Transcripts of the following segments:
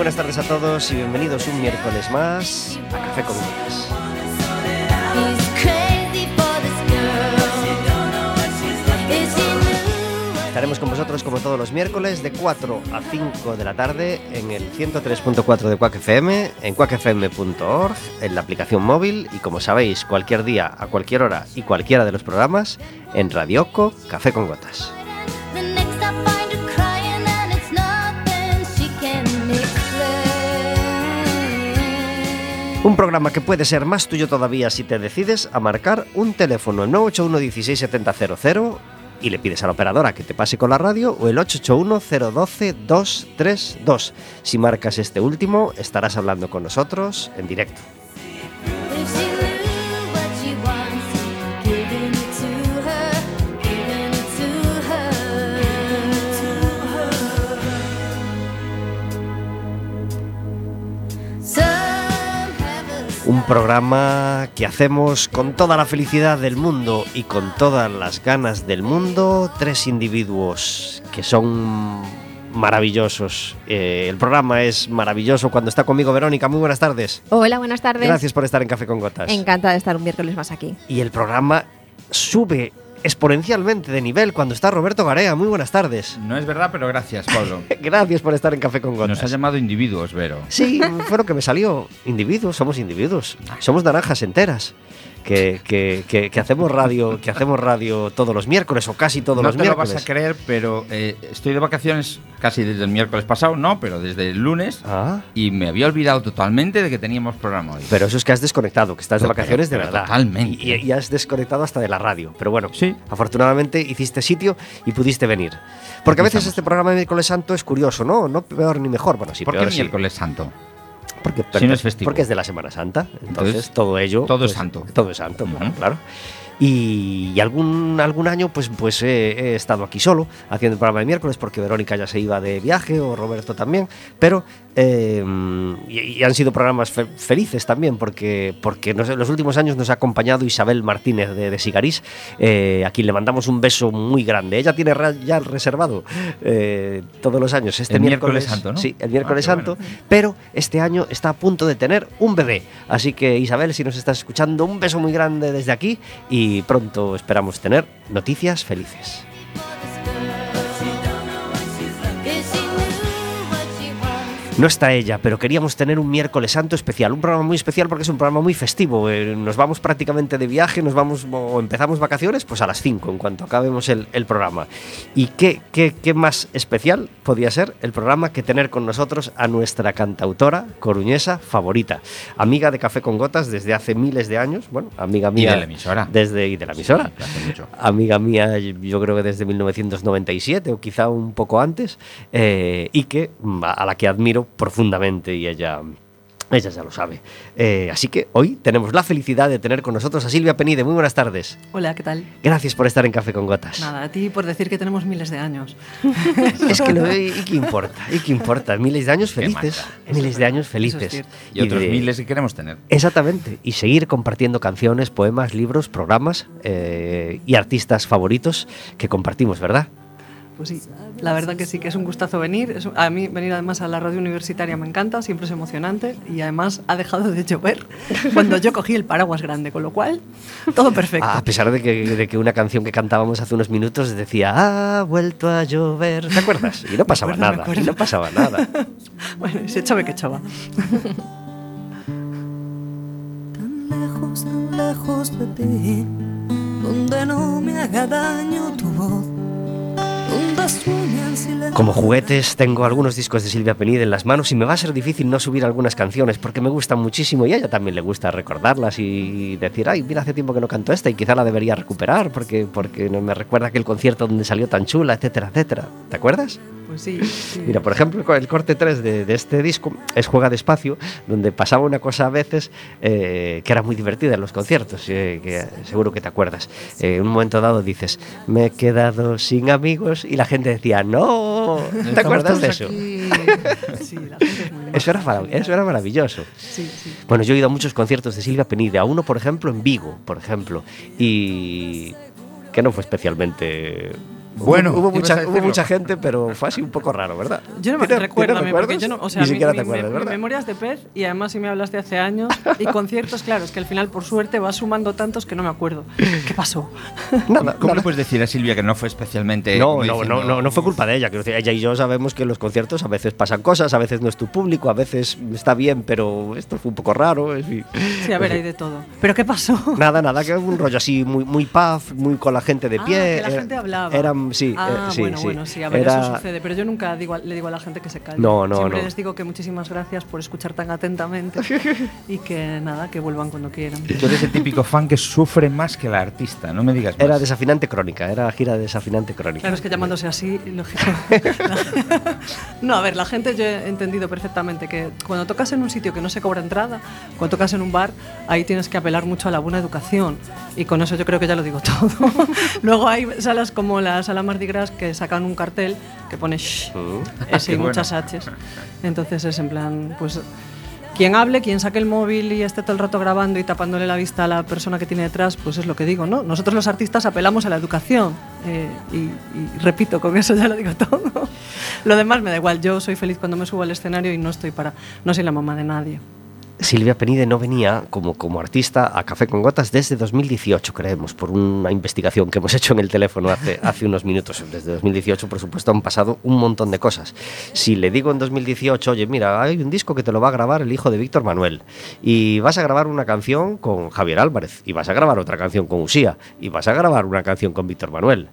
buenas tardes a todos y bienvenidos un miércoles más a Café con Gotas. Estaremos con vosotros como todos los miércoles de 4 a 5 de la tarde en el 103.4 de Quack FM, en quackfm.org, en la aplicación móvil y como sabéis, cualquier día, a cualquier hora y cualquiera de los programas en Radioco Café con Gotas. Un programa que puede ser más tuyo todavía si te decides a marcar un teléfono, el 981 16 70 00, y le pides a la operadora que te pase con la radio, o el 881 012 232. Si marcas este último, estarás hablando con nosotros en directo. Un programa que hacemos con toda la felicidad del mundo y con todas las ganas del mundo. Tres individuos que son maravillosos. El programa es maravilloso cuando está conmigo Verónica. Muy buenas tardes. Hola, buenas tardes. Gracias por estar en Café con Gotas. Encantada de estar un miércoles más aquí. Y el programa sube exponencialmente de nivel cuando está Roberto Garea. Muy buenas tardes. No es verdad, pero gracias, Pablo. Gracias por estar en Café con Gotas. Nos ha llamado individuos, Vero. Sí, fue lo que me salió. Individuos, somos individuos. Somos naranjas enteras. Que hacemos radio todos los miércoles o casi todos los miércoles. No te lo vas a creer, pero estoy de vacaciones casi desde el miércoles pasado, no, pero desde el lunes. Y me había olvidado totalmente de que teníamos programa hoy. Pero eso es que has desconectado, que estás de vacaciones de verdad. Totalmente. Y has desconectado hasta de la radio. Pero bueno, sí, afortunadamente hiciste sitio y pudiste venir. Porque a veces este programa de Miércoles Santo es curioso, ¿no? No peor ni mejor. Bueno, sí, ¿por peor qué Miércoles Santo? Porque si no es festivo. Porque es de la Semana Santa. Entonces todo ello. Todo es santo. Todo es santo, claro. Y algún año pues he estado aquí solo haciendo el programa de miércoles porque Verónica ya se iba de viaje o Roberto también, pero y han sido programas felices también porque en los últimos años nos ha acompañado Isabel Martínez de Sigarís, a quien le mandamos un beso muy grande. Ella tiene ya reservado todos los años este miércoles Santo, ¿no? Sí, el miércoles Santo, bueno. Pero este año está a punto de tener un bebé, así que Isabel, si nos estás escuchando, un beso muy grande desde aquí y pronto esperamos tener noticias felices. No está ella, pero queríamos tener un miércoles santo especial, un programa muy especial porque es un programa muy festivo. Nos vamos prácticamente de viaje, nos vamos o empezamos vacaciones pues a las 5 en cuanto acabemos el programa. ¿Y qué más especial podía ser el programa que tener con nosotros a nuestra cantautora coruñesa favorita, amiga de Café con Gotas desde hace miles de años, bueno, amiga mía. Y de la emisora. Y de la emisora. Sí, hace mucho. Amiga mía, yo creo que desde 1997 o quizá un poco antes, y que a la que admiro profundamente y ella ya lo sabe. Así que hoy tenemos la felicidad de tener con nosotros a Silvia Penide. Muy buenas tardes. Hola, ¿qué tal? Gracias por estar en Café con Gotas. Nada, a ti por decir que tenemos miles de años. Es que ¿y qué importa? Miles de años felices. Miles de años felices. Y otros miles que queremos tener. Exactamente. Y seguir compartiendo canciones, poemas, libros, programas y artistas favoritos que compartimos, ¿verdad? Pues sí, la verdad que sí, que es un gustazo venir. A mí venir además a la radio universitaria me encanta, siempre es emocionante y además ha dejado de llover cuando yo cogí el paraguas grande, con lo cual todo perfecto. A pesar de que una canción que cantábamos hace unos minutos decía, ha vuelto a llover, ¿te acuerdas? Y no pasaba nada. Bueno, y se chove que chova. Tan lejos de ti, donde no me haga daño tu voz. Como juguetes tengo algunos discos de Silvia Penide en las manos y me va a ser difícil no subir algunas canciones porque me gustan muchísimo y a ella también le gusta recordarlas y decir, ay, mira, hace tiempo que no canto esta y quizá la debería recuperar porque no me recuerda aquel concierto donde salió tan chula, etcétera, etcétera. ¿Te acuerdas? Pues sí. Mira, por ejemplo, el corte 3 de este disco es Juega Despacio, donde pasaba una cosa a veces que era muy divertida en los conciertos, que seguro que te acuerdas. En un momento dado dices, me he quedado sin amigos y la gente decía, no, ¿te acuerdas de eso? Sí, la gente es muy eso era maravilloso. Sí. Bueno, yo he ido a muchos conciertos de Silvia Penide, a uno, por ejemplo, en Vigo, y que no fue especialmente Bueno, hubo mucha gente, pero fue así un poco raro, ¿verdad? Yo no me recuerdo, porque yo no, o sea, ni siquiera te acuerdas, mi ¿verdad? memoria es de pez y además si me hablas de hace años y conciertos, claro, es que al final por suerte vas sumando tantos que no me acuerdo. ¿Qué pasó? ¿Cómo le puedes decir a Silvia que no fue especialmente? No fue culpa de ella. Quiero decir, ella y yo sabemos que en los conciertos a veces pasan cosas, a veces no es tu público, a veces está bien, pero esto fue un poco raro. Sí, a ver, hay de todo. ¿Pero qué pasó? Nada, que un rollo así muy puff, muy con la gente de pie. Que la gente hablaba. Sí, bueno, sí, a ver, eso sucede, pero yo nunca le digo a la gente que se calle. Siempre les digo que muchísimas gracias por escuchar tan atentamente y que nada, que vuelvan cuando quieran. Tú eres el típico fan que sufre más que la artista, no me digas más. Era desafinante crónica, era gira de desafinante crónica. Claro, es que llamándose así, lógico. No, a ver, la gente, yo he entendido perfectamente que cuando tocas en un sitio que no se cobra entrada, cuando tocas en un bar, ahí tienes que apelar mucho a la buena educación y con eso yo creo que ya lo digo todo. Luego hay salas como la Sala Mardi Gras que sacan un cartel que pone shh, S y muchas H's. Entonces es en plan, pues quien hable, quien saque el móvil y esté todo el rato grabando y tapándole la vista a la persona que tiene detrás, pues es lo que digo, ¿no? Nosotros los artistas apelamos a la educación y repito, con eso ya lo digo todo. Lo demás me da igual, yo soy feliz cuando me subo al escenario y no soy la mamá de nadie. Silvia Penide no venía como artista a Café con Gotas desde 2018, creemos, por una investigación que hemos hecho en el teléfono hace unos minutos. Desde 2018, por supuesto, han pasado un montón de cosas. Si le digo en 2018, oye, mira, hay un disco que te lo va a grabar el hijo de Víctor Manuel, y vas a grabar una canción con Javier Álvarez, y vas a grabar otra canción con Usía, y vas a grabar una canción con Víctor Manuel.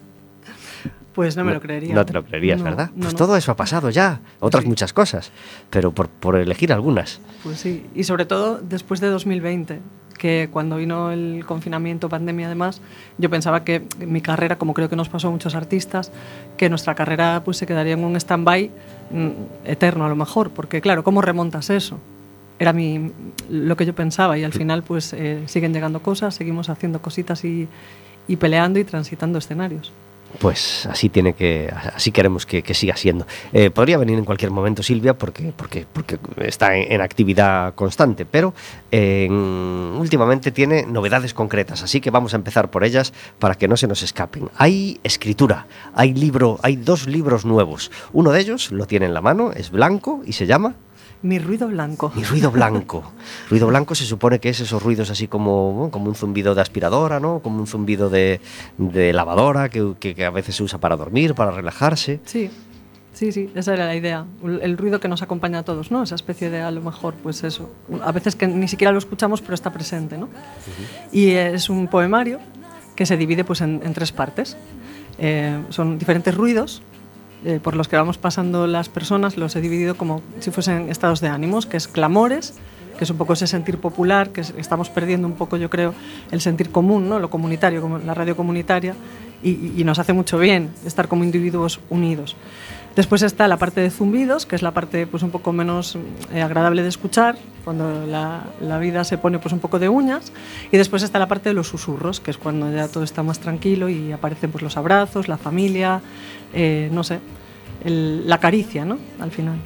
Pues no me lo creería. No te lo creerías, ¿verdad? Pues todo eso ha pasado ya, otras muchas cosas, pero por elegir algunas. Pues sí, y sobre todo después de 2020, que cuando vino el confinamiento, pandemia además, yo pensaba que mi carrera, como creo que nos pasó a muchos artistas, que nuestra carrera pues se quedaría en un stand-by eterno a lo mejor, porque claro, ¿cómo remontas eso? Era lo que yo pensaba y al final pues siguen llegando cosas, seguimos haciendo cositas y peleando y transitando escenarios. Pues así queremos que siga siendo. Podría venir en cualquier momento Silvia porque está en actividad constante, pero últimamente tiene novedades concretas, así que vamos a empezar por ellas para que no se nos escapen. Hay escritura, hay 2 libros nuevos. Uno de ellos lo tiene en la mano, es blanco y se llama Mi ruido blanco. Mi ruido blanco. Ruido blanco se supone que es esos ruidos así como un zumbido de aspiradora, ¿no? Como un zumbido de lavadora que a veces se usa para dormir, para relajarse. Sí, esa era la idea. El ruido que nos acompaña a todos, ¿no? Esa especie de, a lo mejor, pues eso. A veces que ni siquiera lo escuchamos, pero está presente, ¿no? Y es un poemario que se divide pues en 3 partes. Son diferentes ruidos por los que vamos pasando las personas, los he dividido como si fuesen estados de ánimos, que es clamores, que es un poco ese sentir popular, que estamos perdiendo un poco, yo creo, el sentir común, ¿no? Lo comunitario, como la radio comunitaria, y nos hace mucho bien estar como individuos unidos. Después está la parte de zumbidos, que es la parte pues un poco menos agradable de escuchar, cuando la vida se pone pues un poco de uñas. Y después está la parte de los susurros, que es cuando ya todo está más tranquilo y aparecen pues los abrazos, la familia, no sé, la caricia, ¿no? Al final.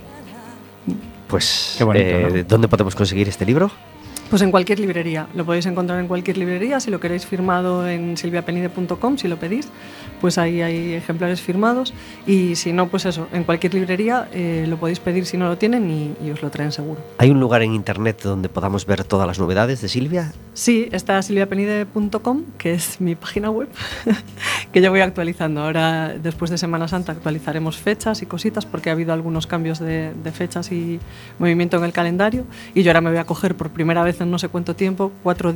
Pues, qué bonito, ¿no? ¿Dónde podemos conseguir este libro? Pues en cualquier librería, lo podéis encontrar en cualquier librería, si lo queréis firmado en silviapenide.com, si lo pedís, pues ahí hay ejemplares firmados, y si no, pues eso, en cualquier librería lo podéis pedir si no lo tienen y os lo traen seguro. ¿Hay un lugar en internet donde podamos ver todas las novedades de Silvia? Sí, está silviapenide.com, que es mi página web, que yo voy actualizando. Ahora, después de Semana Santa, actualizaremos fechas y cositas, porque ha habido algunos cambios de fechas y movimiento en el calendario, y yo ahora me voy a coger por primera vez en no sé cuánto tiempo,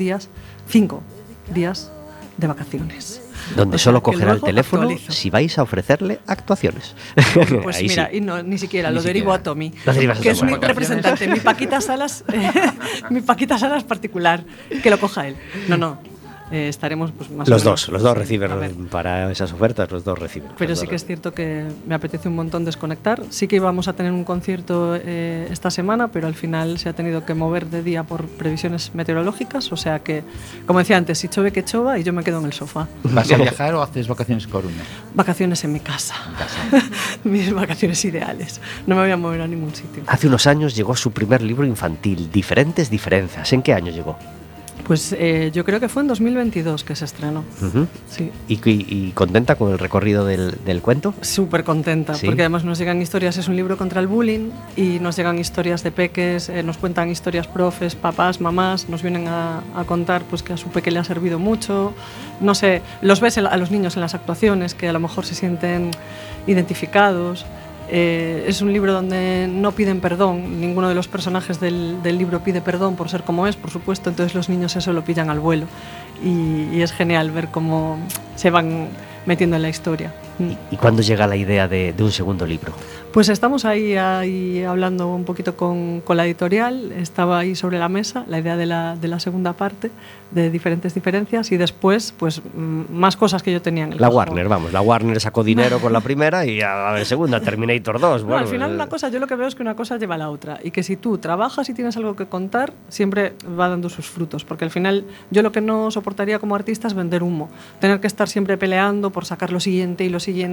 5 días de vacaciones. Donde solo cogerá el teléfono si vais a ofrecerle actuaciones. Pues mira, sí. Y no, ni siquiera, lo derivo a Tommy, que es un representante, mi Paquita Salas particular, que lo coja él. No. Estaremos pues más los dos reciben para esas ofertas, los dos reciben. Pero sí que es cierto que me apetece un montón desconectar. Sí que íbamos a tener un concierto esta semana, pero al final se ha tenido que mover de día por previsiones meteorológicas, o sea que, como decía antes, si chove que chova y yo me quedo en el sofá. ¿Vas a viajar o haces vacaciones en Coruña? Vacaciones en mi casa. Mis vacaciones ideales. No me voy a mover a ningún sitio. Hace unos años llegó su primer libro infantil, Diferentes Diferencias. ¿En qué año llegó? Pues yo creo que fue en 2022 que se estrenó. Sí. ¿Y contenta con el recorrido del cuento? Súper contenta, ¿sí? Porque además nos llegan historias, es un libro contra el bullying, y nos llegan historias de peques, nos cuentan historias profes, papás, mamás, nos vienen a contar pues que a su peque le ha servido mucho. No sé, los ves a los niños en las actuaciones, que a lo mejor se sienten identificados. Es un libro donde no piden perdón, ninguno de los personajes del libro pide perdón por ser como es, por supuesto, entonces los niños eso lo pillan al vuelo y es genial ver cómo se van metiendo en la historia. ¿Y cuándo llega la idea de un segundo libro? Pues estamos ahí hablando un poquito con la editorial, estaba ahí sobre la mesa la idea de la segunda parte, de diferentes diferencias, y después pues más cosas que yo tenía en el cajón. Warner, vamos, la Warner sacó dinero con la primera y a la segunda, Terminator 2. No, bueno, al final una cosa, yo lo que veo es que una cosa lleva a la otra, y que si tú trabajas y tienes algo que contar, siempre va dando sus frutos, porque al final yo lo que no soportaría como artista es vender humo, tener que estar siempre peleando por sacar lo siguiente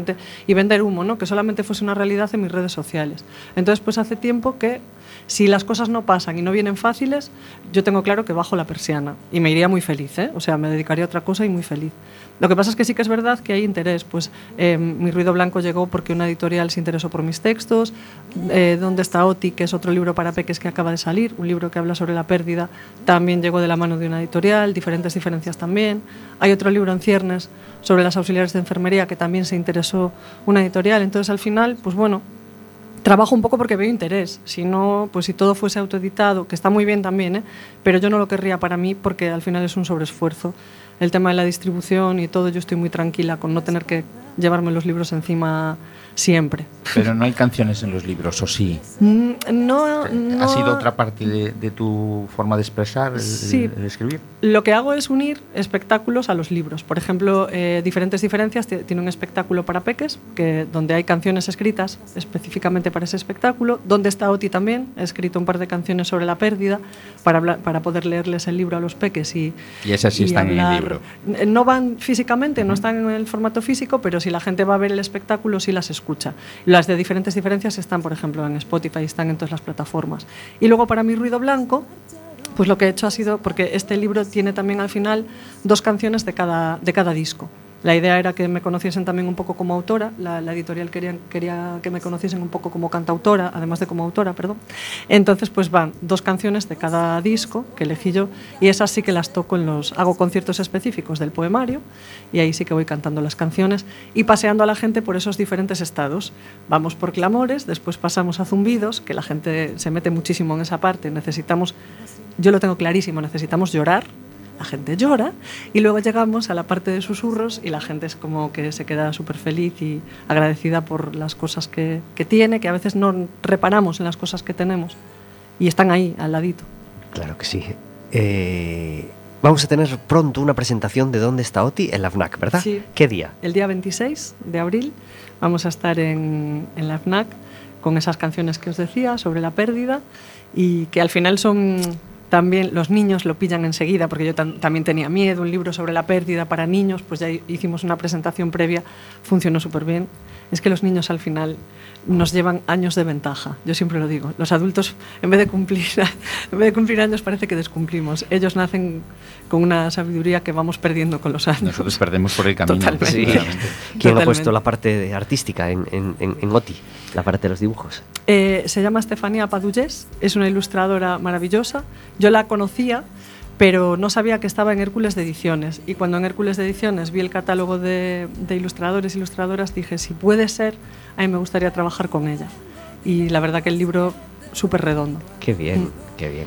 y vender humo, ¿no? Que solamente fuese una realidad en mis redes sociales. Entonces pues hace tiempo que si las cosas no pasan y no vienen fáciles, yo tengo claro que bajo la persiana y me iría muy feliz, ¿eh? O sea, me dedicaría a otra cosa y muy feliz. Lo que pasa es que sí que es verdad que hay interés, pues Mi ruido blanco llegó porque una editorial se interesó por mis textos, ¿Dónde está Oti?, que es otro libro para peques que acaba de salir, un libro que habla sobre la pérdida, también llegó de la mano de una editorial, Diferentes diferencias también. Hay otro libro en ciernes sobre las auxiliares de enfermería que también se interesó una editorial, entonces al final, pues bueno, trabajo un poco porque veo interés. Si no, pues si todo fuese autoeditado, que está muy bien también, pero yo no lo querría para mí porque al final es un sobreesfuerzo. El tema de la distribución y todo, yo estoy muy tranquila con no tener que llevarme los libros encima siempre. Pero no hay canciones en los libros, ¿o sí? No. ¿Ha sido otra parte de tu forma de expresar, el escribir? Lo que hago es unir espectáculos a los libros. Por ejemplo, Diferentes diferencias tiene un espectáculo para peques, donde hay canciones escritas específicamente para ese espectáculo. ¿Dónde está Oti? También he escrito un par de canciones sobre la pérdida para poder leerles el libro a los peques y esas sí están hablar. En el libro. No van físicamente, no están en el formato físico, pero si la gente va a ver el espectáculo sí las escucha. Las de Diferentes diferencias están, por ejemplo, en Spotify, están en todas las plataformas. Y luego para Mi ruido blanco, pues lo que he hecho ha sido, porque este libro tiene también al final 2 canciones de cada disco. La idea era que me conociesen también un poco como autora, la editorial quería que me conociesen un poco como cantautora, además de como autora, perdón. Entonces pues van 2 canciones de cada disco que elegí yo, y esas sí que las toco hago conciertos específicos del poemario, y ahí sí que voy cantando las canciones y paseando a la gente por esos diferentes estados. Vamos por clamores, después pasamos a zumbidos, que la gente se mete muchísimo en esa parte, yo lo tengo clarísimo, necesitamos llorar. La gente llora, y luego llegamos a la parte de susurros y la gente es como que se queda súper feliz y agradecida por las cosas que tiene, que a veces no reparamos en las cosas que tenemos y están ahí al ladito. Claro que sí. Vamos a tener pronto una presentación de ¿Dónde está Oti? En la FNAC, ¿verdad? Sí. ¿Qué día? El día 26 de abril vamos a estar en la FNAC con esas canciones que os decía sobre la pérdida, y que al final son... También los niños lo pillan enseguida, porque yo también tenía miedo, un libro sobre la pérdida para niños, pues ya hicimos una presentación previa, funcionó súper bien. Es que los niños al final nos llevan años de ventaja, yo siempre lo digo. Los adultos, en vez de cumplir años, parece que descumplimos. Ellos nacen con una sabiduría que vamos perdiendo con los años. Nosotros perdemos por el camino. Totalmente. Sí. ¿Quién ha puesto la parte artística en Oti, la parte de los dibujos? Se llama Estefanía Padullés, es una ilustradora maravillosa. Yo la conocía, pero no sabía que estaba en Hércules de Ediciones, y cuando en Hércules de Ediciones vi el catálogo de ilustradores e ilustradoras, dije, si puede ser, a mí me gustaría trabajar con ella. Y la verdad que el libro súper redondo. Qué bien, qué bien.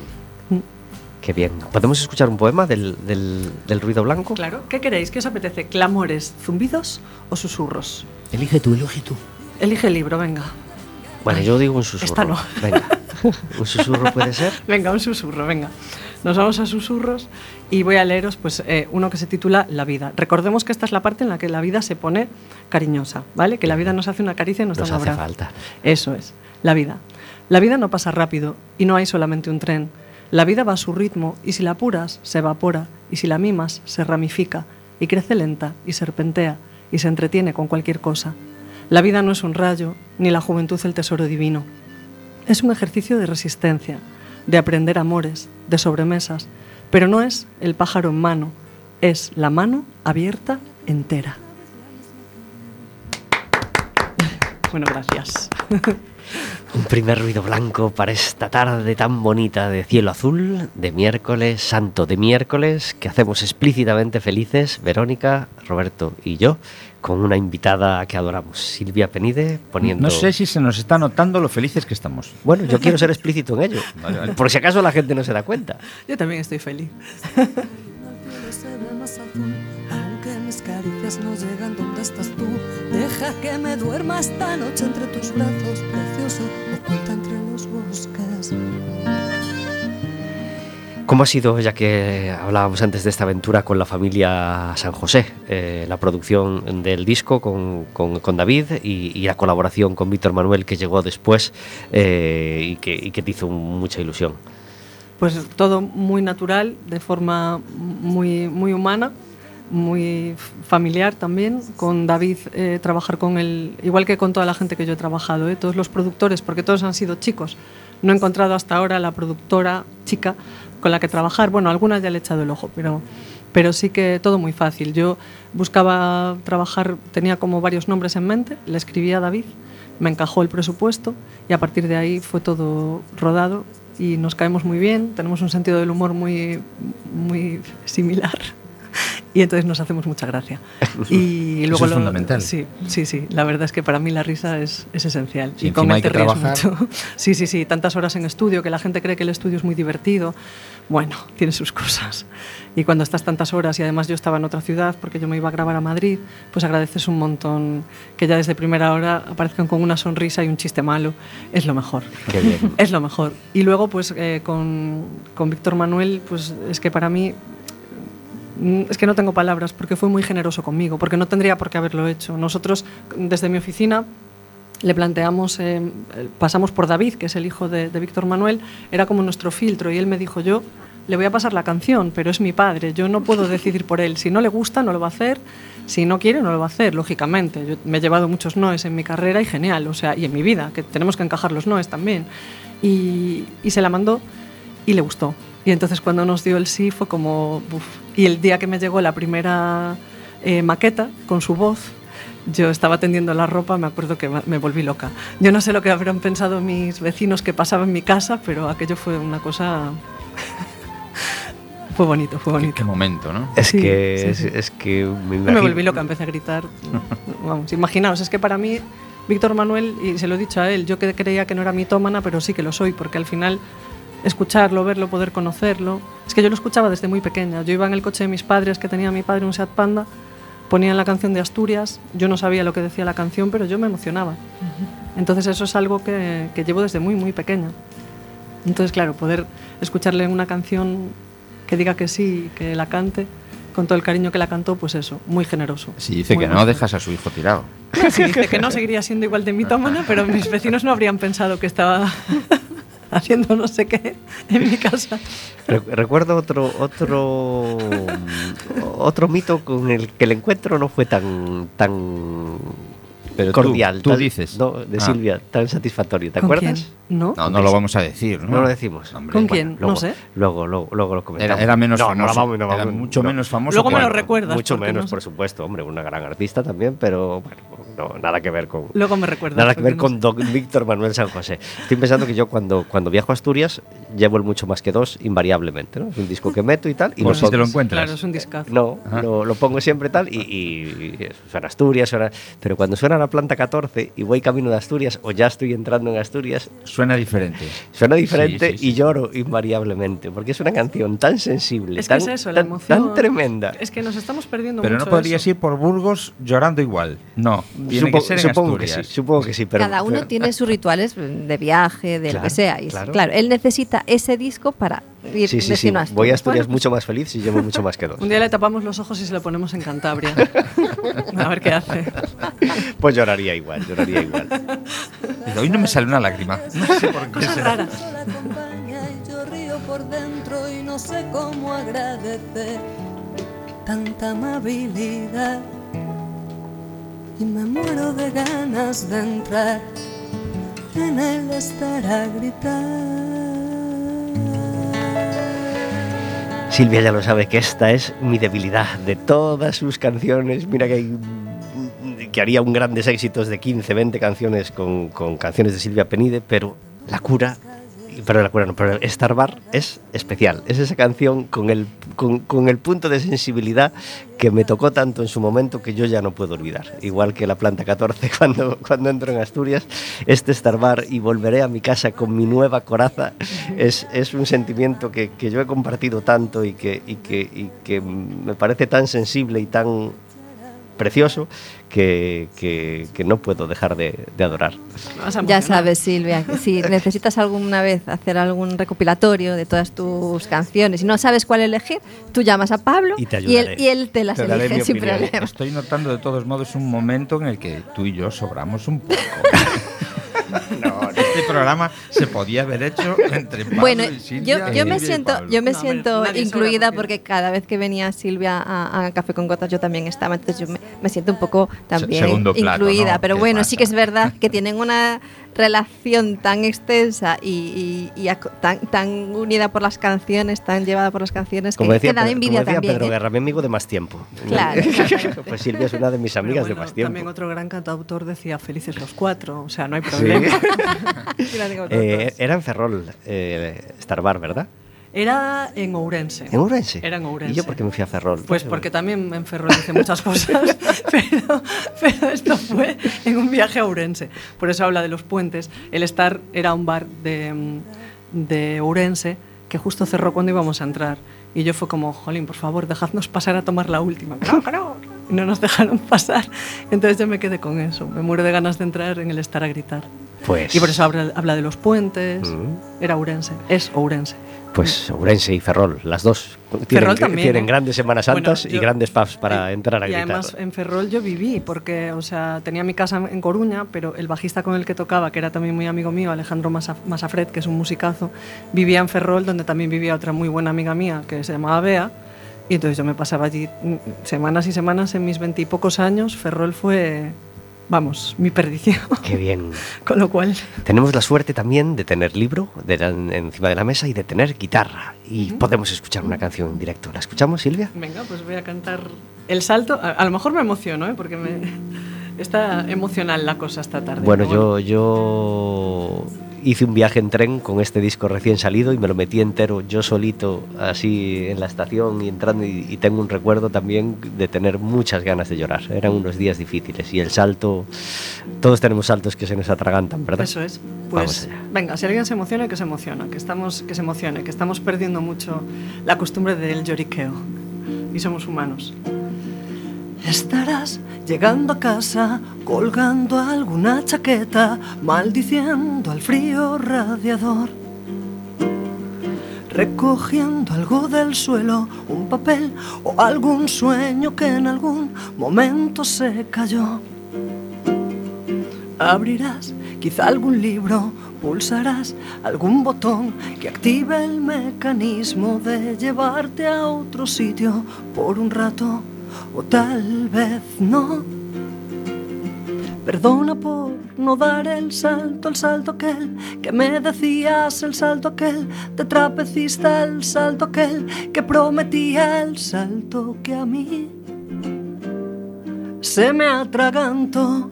Qué bien. ¿Podemos escuchar un poema del ruido blanco? Claro. ¿Qué queréis? ¿Qué os apetece? ¿Clamores, zumbidos o susurros? Elige tú, elige tú. Elige el libro, venga. Bueno, yo digo un susurro. Esta no. Venga. ¿Un susurro puede ser? Venga, un susurro, venga. Nos vamos a susurros y voy a leeros pues, uno que se titula La vida. Recordemos que esta es la parte en la que la vida se pone cariñosa, ¿vale? Que la vida nos hace una caricia y nos da un abrazo. Nos hace falta. Eso es, la vida. La vida no pasa rápido y no hay solamente un tren. La vida va a su ritmo y si la apuras, se evapora, y si la mimas, se ramifica y crece lenta y serpentea y se entretiene con cualquier cosa. La vida no es un rayo, ni la juventud el tesoro divino. Es un ejercicio de resistencia, de aprender amores, de sobremesas, Pero no es el pájaro en mano, es la mano abierta entera. Bueno, gracias. Un primer ruido blanco para esta tarde tan bonita de cielo azul, de miércoles, santo de miércoles, que hacemos explícitamente felices, Verónica, Roberto y yo, con una invitada que adoramos, Silvia Penide, poniendo... No sé si se nos está notando lo felices que estamos. Bueno, yo quiero ser explícito en ello, Vale. por si acaso la gente no se da cuenta. Yo también estoy feliz. Se ve más azul, aunque mis caricias no llegan donde estás tú. Deja que me duerma esta noche entre tus brazos, precioso, oculta entre los bosques. ¿Cómo ha sido, ya que hablábamos antes de esta aventura con la familia San José, la producción del disco con David y la colaboración con Víctor Manuel que llegó después y que te hizo mucha ilusión? Pues todo muy natural, de forma muy, muy humana, muy familiar también. Con David trabajar con él, igual que con toda la gente que yo he trabajado, todos los productores, porque todos han sido chicos. No he encontrado hasta ahora la productora chica con la que trabajar. Bueno, algunas ya le he echado el ojo, pero sí que todo muy fácil. Yo buscaba trabajar, tenía como varios nombres en mente, le escribí a David, me encajó el presupuesto y a partir de ahí fue todo rodado y nos caemos muy bien, tenemos un sentido del humor muy, muy similar y entonces nos hacemos mucha gracia. Y luego Eso es fundamental. Sí, la verdad es que para mí la risa es esencial. Si y con encima él hay que te ríes trabajar. mucho. Sí, tantas horas en estudio que la gente cree que el estudio es muy divertido. Bueno, tiene sus cosas. Y cuando estás tantas horas y además yo estaba en otra ciudad porque yo me iba a grabar a Madrid, pues agradeces un montón que ya desde primera hora aparezcan con una sonrisa y un chiste malo. Es lo mejor. Qué bien. Es lo mejor. Y luego pues con Víctor Manuel, pues es que para mí es que no tengo palabras porque fue muy generoso conmigo, porque no tendría por qué haberlo hecho. Nosotros desde mi oficina le planteamos, pasamos por David, que es el hijo de Víctor Manuel, era como nuestro filtro y él me dijo, yo le voy a pasar la canción, pero es mi padre, yo no puedo decidir por él, si no le gusta no lo va a hacer, si no quiere no lo va a hacer, lógicamente. Yo me he llevado muchos noes en mi carrera y genial, o sea, y en mi vida, que tenemos que encajar los noes también. Y se la mandó y le gustó. Y entonces cuando nos dio el sí fue como... Uf. Y el día que me llegó la primera maqueta con su voz, yo estaba tendiendo la ropa, me acuerdo que me volví loca. Yo no sé lo que habrán pensado mis vecinos que pasaba en mi casa, pero aquello fue una cosa... fue bonito, fue bonito. Qué momento, ¿no? Es Sí, que, sí. es que me Me imagino... volví loca, empecé a gritar. Vamos, imaginaos, es que para mí, Víctor Manuel, y se lo he dicho a él, yo que creía que no era mitómana, pero sí que lo soy, porque al final escucharlo, verlo, poder conocerlo... Es que yo lo escuchaba desde muy pequeña. Yo iba en el coche de mis padres, que tenía mi padre un Seat Panda, ponían la canción de Asturias, yo no sabía lo que decía la canción, pero yo me emocionaba. Entonces eso es algo que llevo desde muy, muy pequeña. Entonces, claro, poder escucharle una canción que diga que sí, que la cante, con todo el cariño que la cantó, pues eso, muy generoso. Si dice Muy que no, bonito. dejas a su hijo tirado. Si dice que no, seguiría siendo igual de mitómana, pero mis vecinos no habrían pensado que estaba haciendo no sé qué en mi casa. Recuerdo otro mito con el que el encuentro no fue tan Pero cordial. tú tan- dices. No, de Ah. Silvia, tan satisfactorio. ¿Te ¿Con acuerdas? quién? ¿No? No lo vamos a decir, ¿no? No lo decimos. Hombre. ¿Con Bueno, quién? luego- No sé. Luego lo comentamos. Era menos No, famoso. no, vamos, no, Era vamos, mucho no. menos famoso. Luego me lo que- recuerdas. Mucho porque menos, no sé. por supuesto, hombre, una gran artista también, pero bueno, no, nada que ver con... Luego me recuerdas. Nada que ver porque con Don Víctor Manuel San José. Estoy pensando que yo cuando viajo a Asturias llevo el Mucho Más que Dos invariablemente, ¿no? Es un disco que meto y tal. Y Por lo si te lo pongo- encuentras. Claro, es un discazo. No, Ajá. lo pongo siempre tal y suena Asturias, pero cuando suena la planta 14 y voy camino de Asturias o ya estoy entrando en Asturias, Suena diferente. suena diferente Sí, sí, sí. y lloro invariablemente, porque es una canción tan sensible, Es que tan, es eso, la tan- emoción. tan tremenda. Es que nos estamos perdiendo Pero mucho no podrías eso. ir por Burgos llorando igual. No, tiene que ser en Supongo que Asturias. sí, supongo que sí, pero Cada uno pero- tiene sus rituales de viaje, de lo Claro, que sea. Y claro. claro, él necesita ese disco para ir Sí, sí, sí. destino a Asturias. Voy a Asturias Bueno, mucho más feliz si llevo Mucho Más que Dos. Un día le tapamos los ojos y se lo ponemos en Cantabria. A ver qué hace. Pues lloraría igual, lloraría igual. Dice, hoy no me sale una lágrima. No sé por qué. Cosas raras. La acompaña y yo río por dentro y no sé cómo agradecer tanta amabilidad. Y me muero de ganas de entrar en el estar a gritar. Silvia ya lo sabe que esta es mi debilidad de todas sus canciones. Mira que haría un grandes éxitos de 15, 20 canciones con canciones de Silvia Penide, pero pero Starbar es especial. Es esa canción con el punto de sensibilidad que me tocó tanto en su momento que yo ya no puedo olvidar. Igual que la Planta 14 cuando entro en Asturias, Starbar y volveré a mi casa con mi nueva coraza es un sentimiento que yo he compartido tanto y que me parece tan sensible y tan precioso que no puedo dejar de adorar. Ya sabes, Silvia, si necesitas alguna vez hacer algún recopilatorio de todas tus canciones y no sabes cuál elegir, tú llamas a Pablo y él te las elige sin problema. Estoy notando de todos modos un momento en el que tú y yo sobramos un poco. No, este programa se podía haber hecho entre Pablo y Silvia. Yo me siento incluida porque cada vez que venía Silvia a Café con Gotas yo también estaba, entonces yo me siento un poco también incluida, ¿no? Pero bueno, pasa? Sí que es verdad que tienen una relación tan extensa y tan unida por las canciones, tan llevada por las canciones, que da envidia también. Pedro Guerra, mi amigo de más tiempo. Claro. Pues Silvia es una de mis amigas de más tiempo. También otro gran cantautor decía felices los cuatro, o sea, no hay problema. ¿Sí? Era en Ferrol, Starbar, ¿verdad? Era en Ourense. ¿En Ourense? Era en Ourense. ¿Y yo por qué me fui a Ferrol? Pues porque también en Ferrol hice muchas cosas, pero esto fue en un viaje a Ourense. Por eso habla de los puentes. El Star era un bar de Ourense que justo cerró cuando íbamos a entrar. Y yo fue como, jolín, por favor, dejadnos pasar a tomar la última. ¡No! Y no nos dejaron pasar. Entonces yo me quedé con eso. Me muero de ganas de entrar en el Star a gritar. Pues... Y por eso habla de los puentes. Era Ourense. Es Ourense. Pues Ourense y Ferrol, las dos tienen grandes Semanas Santas y grandes pubs para entrar a gritar. Y además en Ferrol yo viví, porque tenía mi casa en Coruña, pero el bajista con el que tocaba, que era también muy amigo mío, Alejandro Masafred, que es un musicazo, vivía en Ferrol, donde también vivía otra muy buena amiga mía, que se llamaba Bea, y entonces yo me pasaba allí semanas y semanas en mis 20 y pocos años. Ferrol fue... Vamos, mi perdición. Qué bien. Con lo cual... Tenemos la suerte también de tener libro encima de la mesa y de tener guitarra. Y podemos escuchar una canción en directo. ¿La escuchamos, Silvia? Venga, pues voy a cantar El Salto. A lo mejor me emociono, porque está emocional la cosa esta tarde. Bueno, yo hice un viaje en tren con este disco recién salido y me lo metí entero yo solito, así en la estación y entrando, y tengo un recuerdo también de tener muchas ganas de llorar. Eran unos días difíciles y el salto, todos tenemos saltos que se nos atragantan, ¿verdad? Eso es. Pues venga, si alguien se emociona, que se emociona, que se emocione, que estamos perdiendo mucho la costumbre del lloriqueo y somos humanos. Estarás llegando a casa, colgando alguna chaqueta, maldiciendo al frío radiador, recogiendo algo del suelo, un papel o algún sueño que en algún momento se cayó. Abrirás quizá algún libro, pulsarás algún botón que active el mecanismo de llevarte a otro sitio por un rato. O tal vez no. Perdona por no dar el salto aquel que me decías, el salto aquel de trapecista, el salto aquel que prometía, el salto que a mí se me atragantó.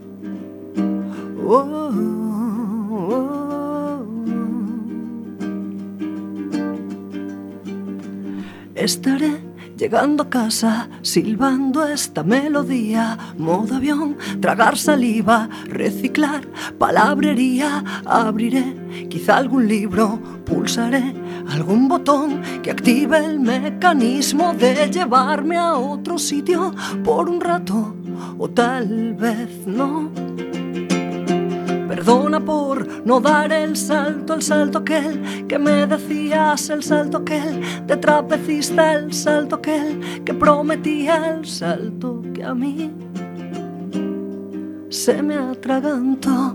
Estaré llegando a casa, silbando esta melodía, modo avión, tragar saliva, reciclar palabrería. Abriré quizá algún libro, pulsaré algún botón que active el mecanismo de llevarme a otro sitio por un rato, o tal vez no. Perdona por no dar el salto aquel que me decías, el salto aquel de trapecista, el salto aquel que prometía, el salto que a mí se me atragantó.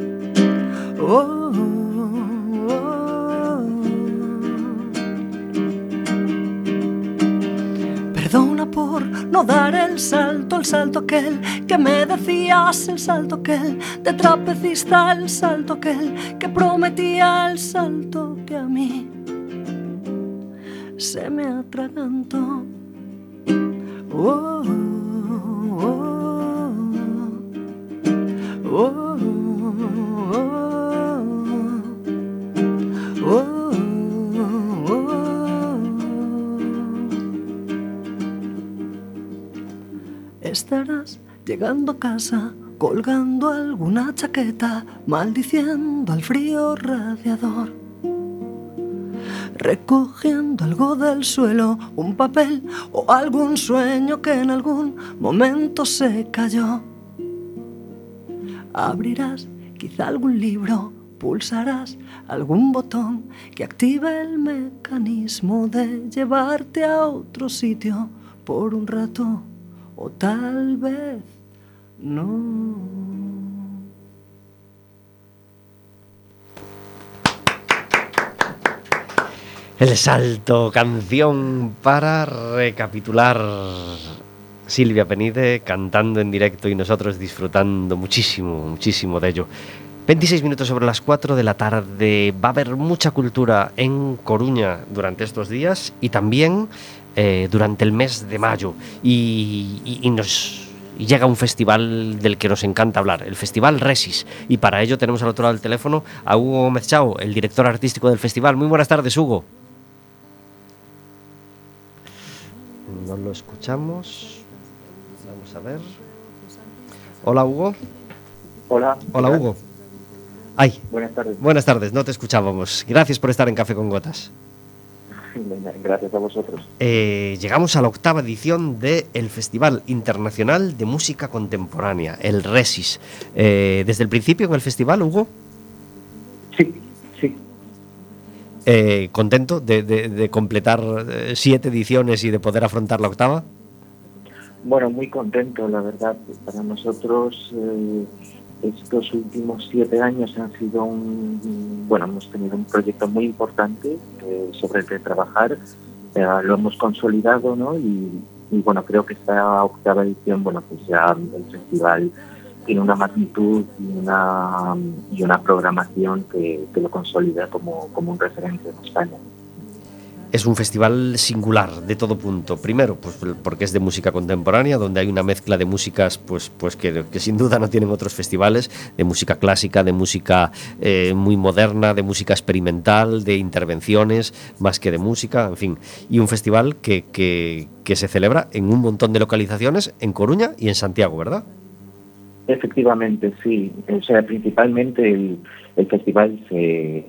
Perdona por no dar el salto aquel que me decías, el salto aquel de trapecista, el salto aquel que prometía, el salto que a mí se me atragantó. Oh, oh, oh, oh, oh, oh, oh. Estarás llegando a casa, colgando alguna chaqueta, maldiciendo al frío radiador, recogiendo algo del suelo, un papel o algún sueño que en algún momento se cayó. Abrirás quizá algún libro, pulsarás algún botón que active el mecanismo de llevarte a otro sitio por un rato, o tal vez no. El Salto, canción para recapitular. Silvia Penide cantando en directo y nosotros disfrutando muchísimo, muchísimo de ello. 26 minutos sobre las 4 de la tarde. Va a haber mucha cultura en Coruña durante estos días y también durante el mes de mayo. Y llega un festival del que nos encanta hablar, el Festival Resis. Y para ello tenemos al otro lado del teléfono a Hugo Gómez Chao, el director artístico del festival. Muy buenas tardes, Hugo. No lo escuchamos. Vamos a ver. Hola, Hugo. Hola. Hola, Hugo. Ay. Buenas tardes. Buenas tardes, no te escuchábamos. Gracias por estar en Café con Gotas. Gracias a vosotros. Llegamos a la 8ª edición del Festival Internacional de Música Contemporánea, el Resis. ¿Desde el principio en el festival, Hugo? Sí. ¿Contento de completar 7 ediciones y de poder afrontar la 8ª? Bueno, muy contento, la verdad. Para nosotros estos últimos 7 años han sido hemos tenido un proyecto muy importante sobre el que trabajar. Lo hemos consolidado, ¿no? Y bueno, creo que esta 8ª edición, pues ya el festival tiene una magnitud y una programación que lo consolida como un referente en España. Es un festival singular de todo punto. Primero, pues porque es de música contemporánea, donde hay una mezcla de músicas pues que sin duda no tienen otros festivales, de música clásica, de música muy moderna, de música experimental, de intervenciones, más que de música, en fin. Y un festival que se celebra en un montón de localizaciones, en Coruña y en Santiago, ¿verdad? Efectivamente, sí. O sea, principalmente el festival se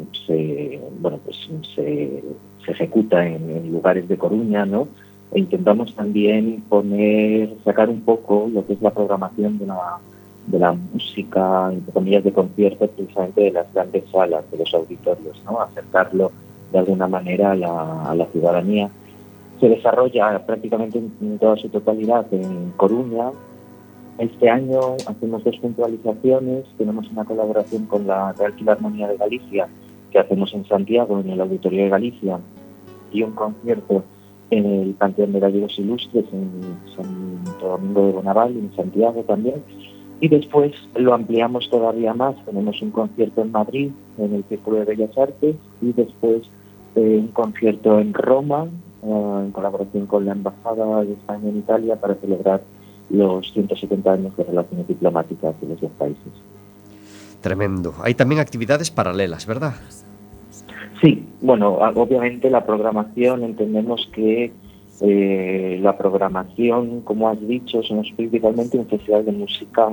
ejecuta en lugares de Coruña, ¿no? E intentamos también sacar un poco lo que es la programación de la música, entre comillas, de conciertos, precisamente de las grandes salas, de los auditorios, ¿no? Acercarlo de alguna manera a la ciudadanía. Se desarrolla prácticamente en toda su totalidad en Coruña. Este año hacemos 2 puntualizaciones. Tenemos una colaboración con la Real Filarmonía de Galicia, que hacemos en Santiago, en el Auditorio de Galicia, y un concierto en el Panteón de Gallegos Ilustres, en Santo Domingo de Bonaval, en Santiago también. Y después lo ampliamos todavía más. Tenemos un concierto en Madrid, en el Círculo de Bellas Artes, y después un concierto en Roma, en colaboración con la Embajada de España en Italia, para celebrar los 170 años de relaciones diplomáticas de los 2 países. Tremendo. Hay también actividades paralelas, ¿verdad? Sí, bueno, obviamente la programación, entendemos que la programación, como has dicho, somos principalmente un festival de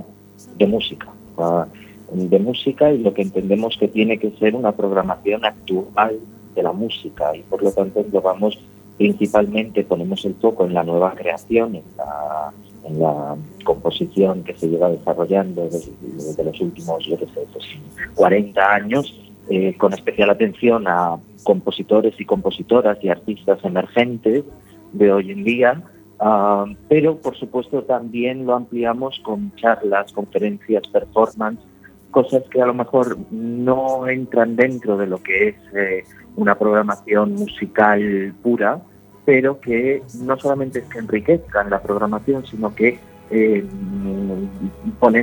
música, y lo que entendemos que tiene que ser una programación actual de la música, y por lo tanto englobamos principalmente, ponemos el foco en la nueva creación, en la composición que se lleva desarrollando desde los últimos 40 años, con especial atención a compositores y compositoras y artistas emergentes de hoy en día, pero por supuesto también lo ampliamos con charlas, conferencias, performance, cosas que a lo mejor no entran dentro de lo que es una programación musical pura, pero que no solamente es que enriquezcan la programación, sino que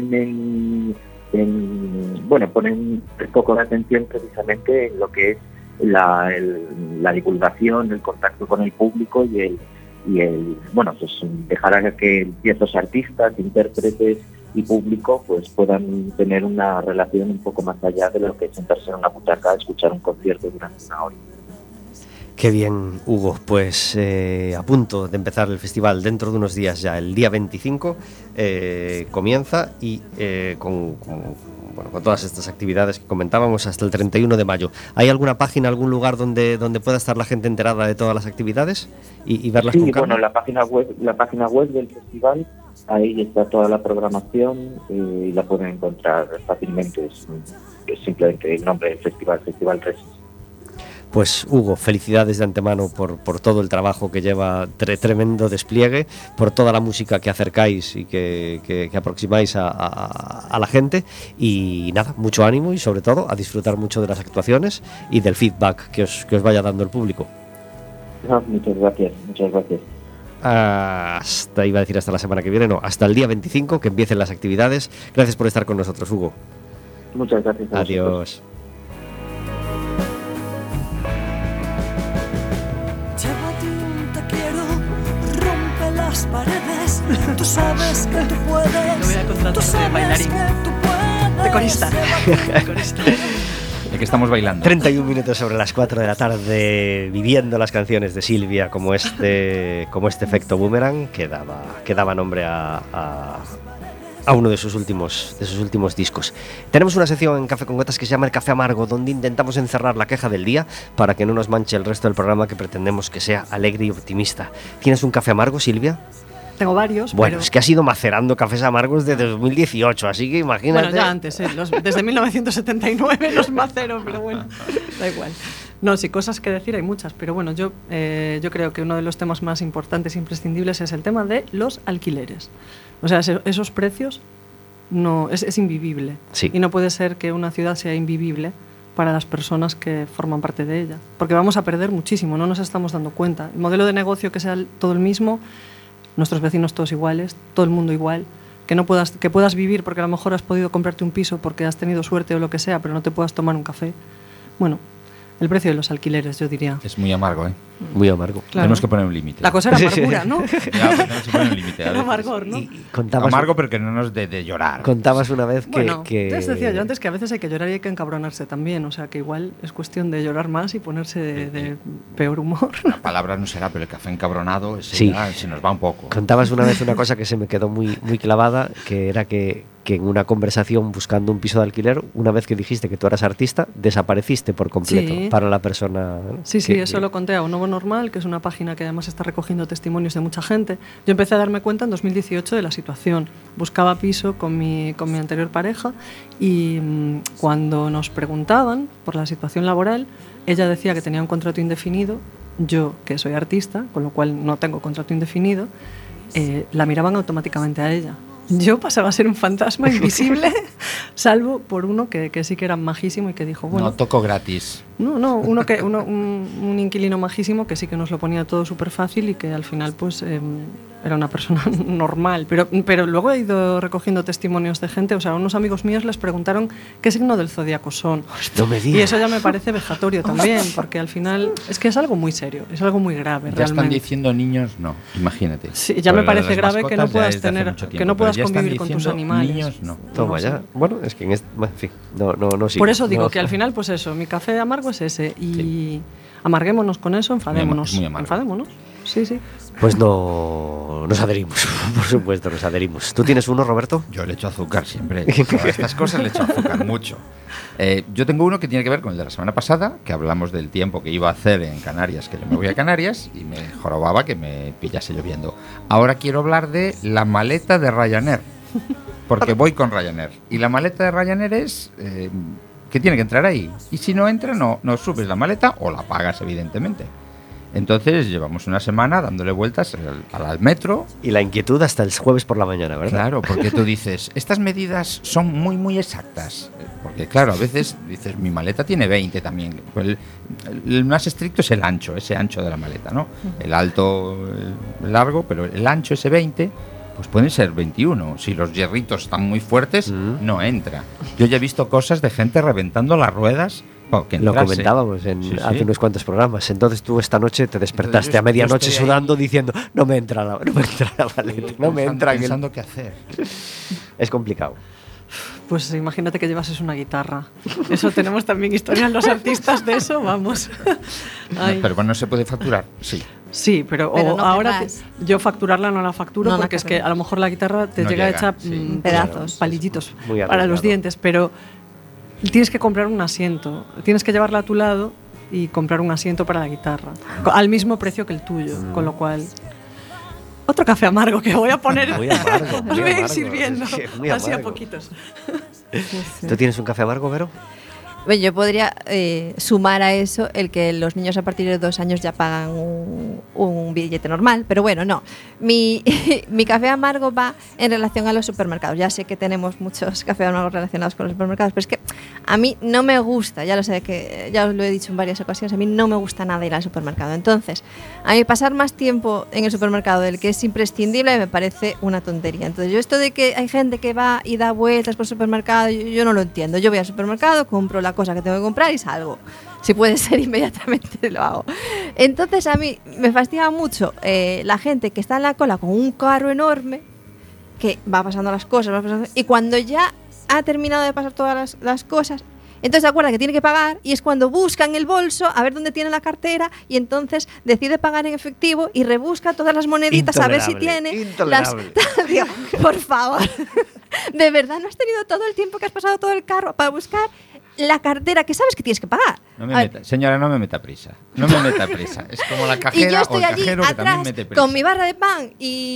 ponen un poco de atención precisamente en lo que es la divulgación, el contacto con el público y el bueno, pues dejar a que ciertos artistas, intérpretes y público pues puedan tener una relación un poco más allá de lo que es sentarse en una butaca a escuchar un concierto durante una hora. Qué bien, Hugo. Pues a punto de empezar el festival, dentro de unos días ya, el día 25 comienza y con todas estas actividades que comentábamos hasta el 31 de mayo. ¿Hay alguna página, algún lugar donde pueda estar la gente enterada de todas las actividades y verlas con calma? Bueno, la página web del festival, ahí está toda la programación y la pueden encontrar fácilmente. Es simplemente el nombre del festival, Festival Resis. Pues Hugo, felicidades de antemano por todo el trabajo que lleva, tremendo despliegue, por toda la música que acercáis y que aproximáis a la gente, y nada, mucho ánimo y sobre todo a disfrutar mucho de las actuaciones y del feedback que os vaya dando el público. Muchas gracias. Hasta la semana que viene, no, hasta el día 25 que empiecen las actividades. Gracias por estar con nosotros, Hugo. Muchas gracias. Adiós. Paredes, tú sabes que tú puedes. Lo voy a contratar de bailarín, de corista. ¿De qué estamos bailando? 31 minutos sobre las 4 de la tarde, viviendo las canciones de Silvia como este efecto boomerang que daba nombre a uno de sus últimos discos. Tenemos una sección en Café con Gotas que se llama El Café Amargo, donde intentamos encerrar la queja del día para que no nos manche el resto del programa, que pretendemos que sea alegre y optimista. ¿Tienes un café amargo, Silvia? Tengo varios. Bueno, pero... es que has ido macerando cafés amargos desde 2018, así que imagínate. Bueno, ya antes, desde 1979 los macero, pero bueno, da igual. No, sí, cosas que decir hay muchas, pero bueno, yo creo que uno de los temas más importantes e imprescindibles es el tema de los alquileres. O sea, esos precios es invivible. Sí. Y no puede ser que una ciudad sea invivible para las personas que forman parte de ella. Porque vamos a perder muchísimo, no nos estamos dando cuenta. El modelo de negocio que sea todo el mismo, nuestros vecinos todos iguales, todo el mundo igual, que puedas vivir porque a lo mejor has podido comprarte un piso porque has tenido suerte o lo que sea, pero no te puedas tomar un café. Bueno, el precio de los alquileres, yo diría. Es muy amargo, ¿eh? Muy amargo. Claro. Tenemos que poner un límite. La cosa era amargura, ¿no? Ya, tenemos que poner un límite. Era amargor, ¿no? Amargo, pero que no nos de llorar. Contabas una vez que... Bueno, ya os decía yo antes que a veces hay que llorar y hay que encabronarse también. O sea, que igual es cuestión de llorar más y ponerse de peor humor. La palabra no será, pero el café encabronado se nos va un poco. Contabas una vez una cosa que se me quedó muy, muy clavada, que era que en una conversación buscando un piso de alquiler, una vez que dijiste que tú eras artista, desapareciste por completo para la persona. Sí, eso lo conté a Un Nuevo Normal, que es una página que además está recogiendo testimonios de mucha gente. Yo empecé a darme cuenta en 2018 de la situación. Buscaba piso con mi anterior pareja y cuando nos preguntaban por la situación laboral, ella decía que tenía un contrato indefinido, yo que soy artista, con lo cual no tengo contrato indefinido, la miraban automáticamente a ella. Yo pasaba a ser un fantasma invisible, salvo por uno que sí que era majísimo y que dijo, bueno... No toco gratis. No, un inquilino majísimo que sí que nos lo ponía todo súper fácil y que al final pues era una persona normal. Pero luego he ido recogiendo testimonios de gente, o sea, unos amigos míos les preguntaron qué signo del zodíaco son. No me digas. Y eso ya me parece vejatorio también, porque al final es que es algo muy serio, es algo muy grave ya realmente. Están diciendo niños, no, imagínate. Sí, ya me parece grave que no puedas convivir con tus animales. Niños, no. Toma ya. Bueno, es que en fin, no sigo. Por eso digo que al final, pues eso, mi café amargo es ese y amarguémonos con eso, enfadémonos. Muy amargo. Enfadémonos. Sí. Pues no nos adherimos, por supuesto, nos adherimos. ¿Tú tienes uno, Roberto? Yo le echo azúcar siempre. A estas cosas le echo azúcar mucho. Yo tengo uno que tiene que ver con el de la semana pasada, que hablamos del tiempo que iba a hacer en Canarias, que yo me voy a Canarias y me jorobaba que me pillase lloviendo. Ahora quiero hablar de la maleta de Ryanair, porque voy con Ryanair. Y la maleta de Ryanair es... que tiene que entrar ahí. Y si no entra, no subes la maleta o la pagas, evidentemente. Entonces llevamos una semana dándole vueltas al metro. Y la inquietud hasta el jueves por la mañana, ¿verdad? Claro, porque tú dices, estas medidas son muy, muy exactas. Porque claro, a veces dices, mi maleta tiene 20 también. Pues el más estricto es el ancho, ese ancho de la maleta, ¿no? El alto, el largo, pero el ancho, ese 20... pues pueden ser 21. Si los hierritos están muy fuertes, no entra. Yo ya he visto cosas de gente reventando las ruedas Lo comentábamos hace unos cuantos programas. Entonces tú esta noche te despertaste a medianoche sudando diciendo no me entra la ballet, no me entra pensando qué hacer. Es complicado. Pues imagínate que llevases una guitarra. Eso tenemos también historias los artistas de eso, vamos. Pero bueno, no se puede facturar, sí. Sí, pero no ahora yo facturarla no la facturo no porque es que a lo mejor la guitarra te llega hecha pedazos, palillitos para los dientes, pero tienes que comprar un asiento, tienes que llevarla a tu lado y comprar un asiento para la guitarra, al mismo precio que el tuyo, con lo cual... Otro café amargo que voy a poner. Muy amargo. Os voy a ir sirviendo, así a poquitos. ¿Tú tienes un café amargo, Vero? Bueno, yo podría sumar a eso el que los niños a partir de 2 años ya pagan un billete normal, pero bueno, no. Mi café amargo va en relación a los supermercados. Ya sé que tenemos muchos cafés amargos relacionados con los supermercados, pero es que a mí no me gusta, ya lo sé, que ya os lo he dicho en varias ocasiones, a mí no me gusta nada ir al supermercado. Entonces, a mí pasar más tiempo en el supermercado del que es imprescindible me parece una tontería. Entonces, yo esto de que hay gente que va y da vueltas por el supermercado, yo no lo entiendo. Yo voy al supermercado, compro la cosa que tengo que comprar y salgo. Si puede ser, inmediatamente lo hago. Entonces a mí me fastidia mucho la gente que está en la cola con un carro enorme que va pasando las cosas, y cuando ya ha terminado de pasar todas las cosas, entonces se acuerda que tiene que pagar y es cuando busca en el bolso a ver dónde tiene la cartera y entonces decide pagar en efectivo y rebusca todas las moneditas a ver si tiene las... Digo, por favor, ¿de verdad no has tenido todo el tiempo que has pasado todo el carro para buscar la cartera que sabes que tienes que pagar? Señora, no me meta prisa. No me meta prisa. Es como la cajera y yo estoy o el allí cajero que atrás, también mete prisa. con mi barra de pan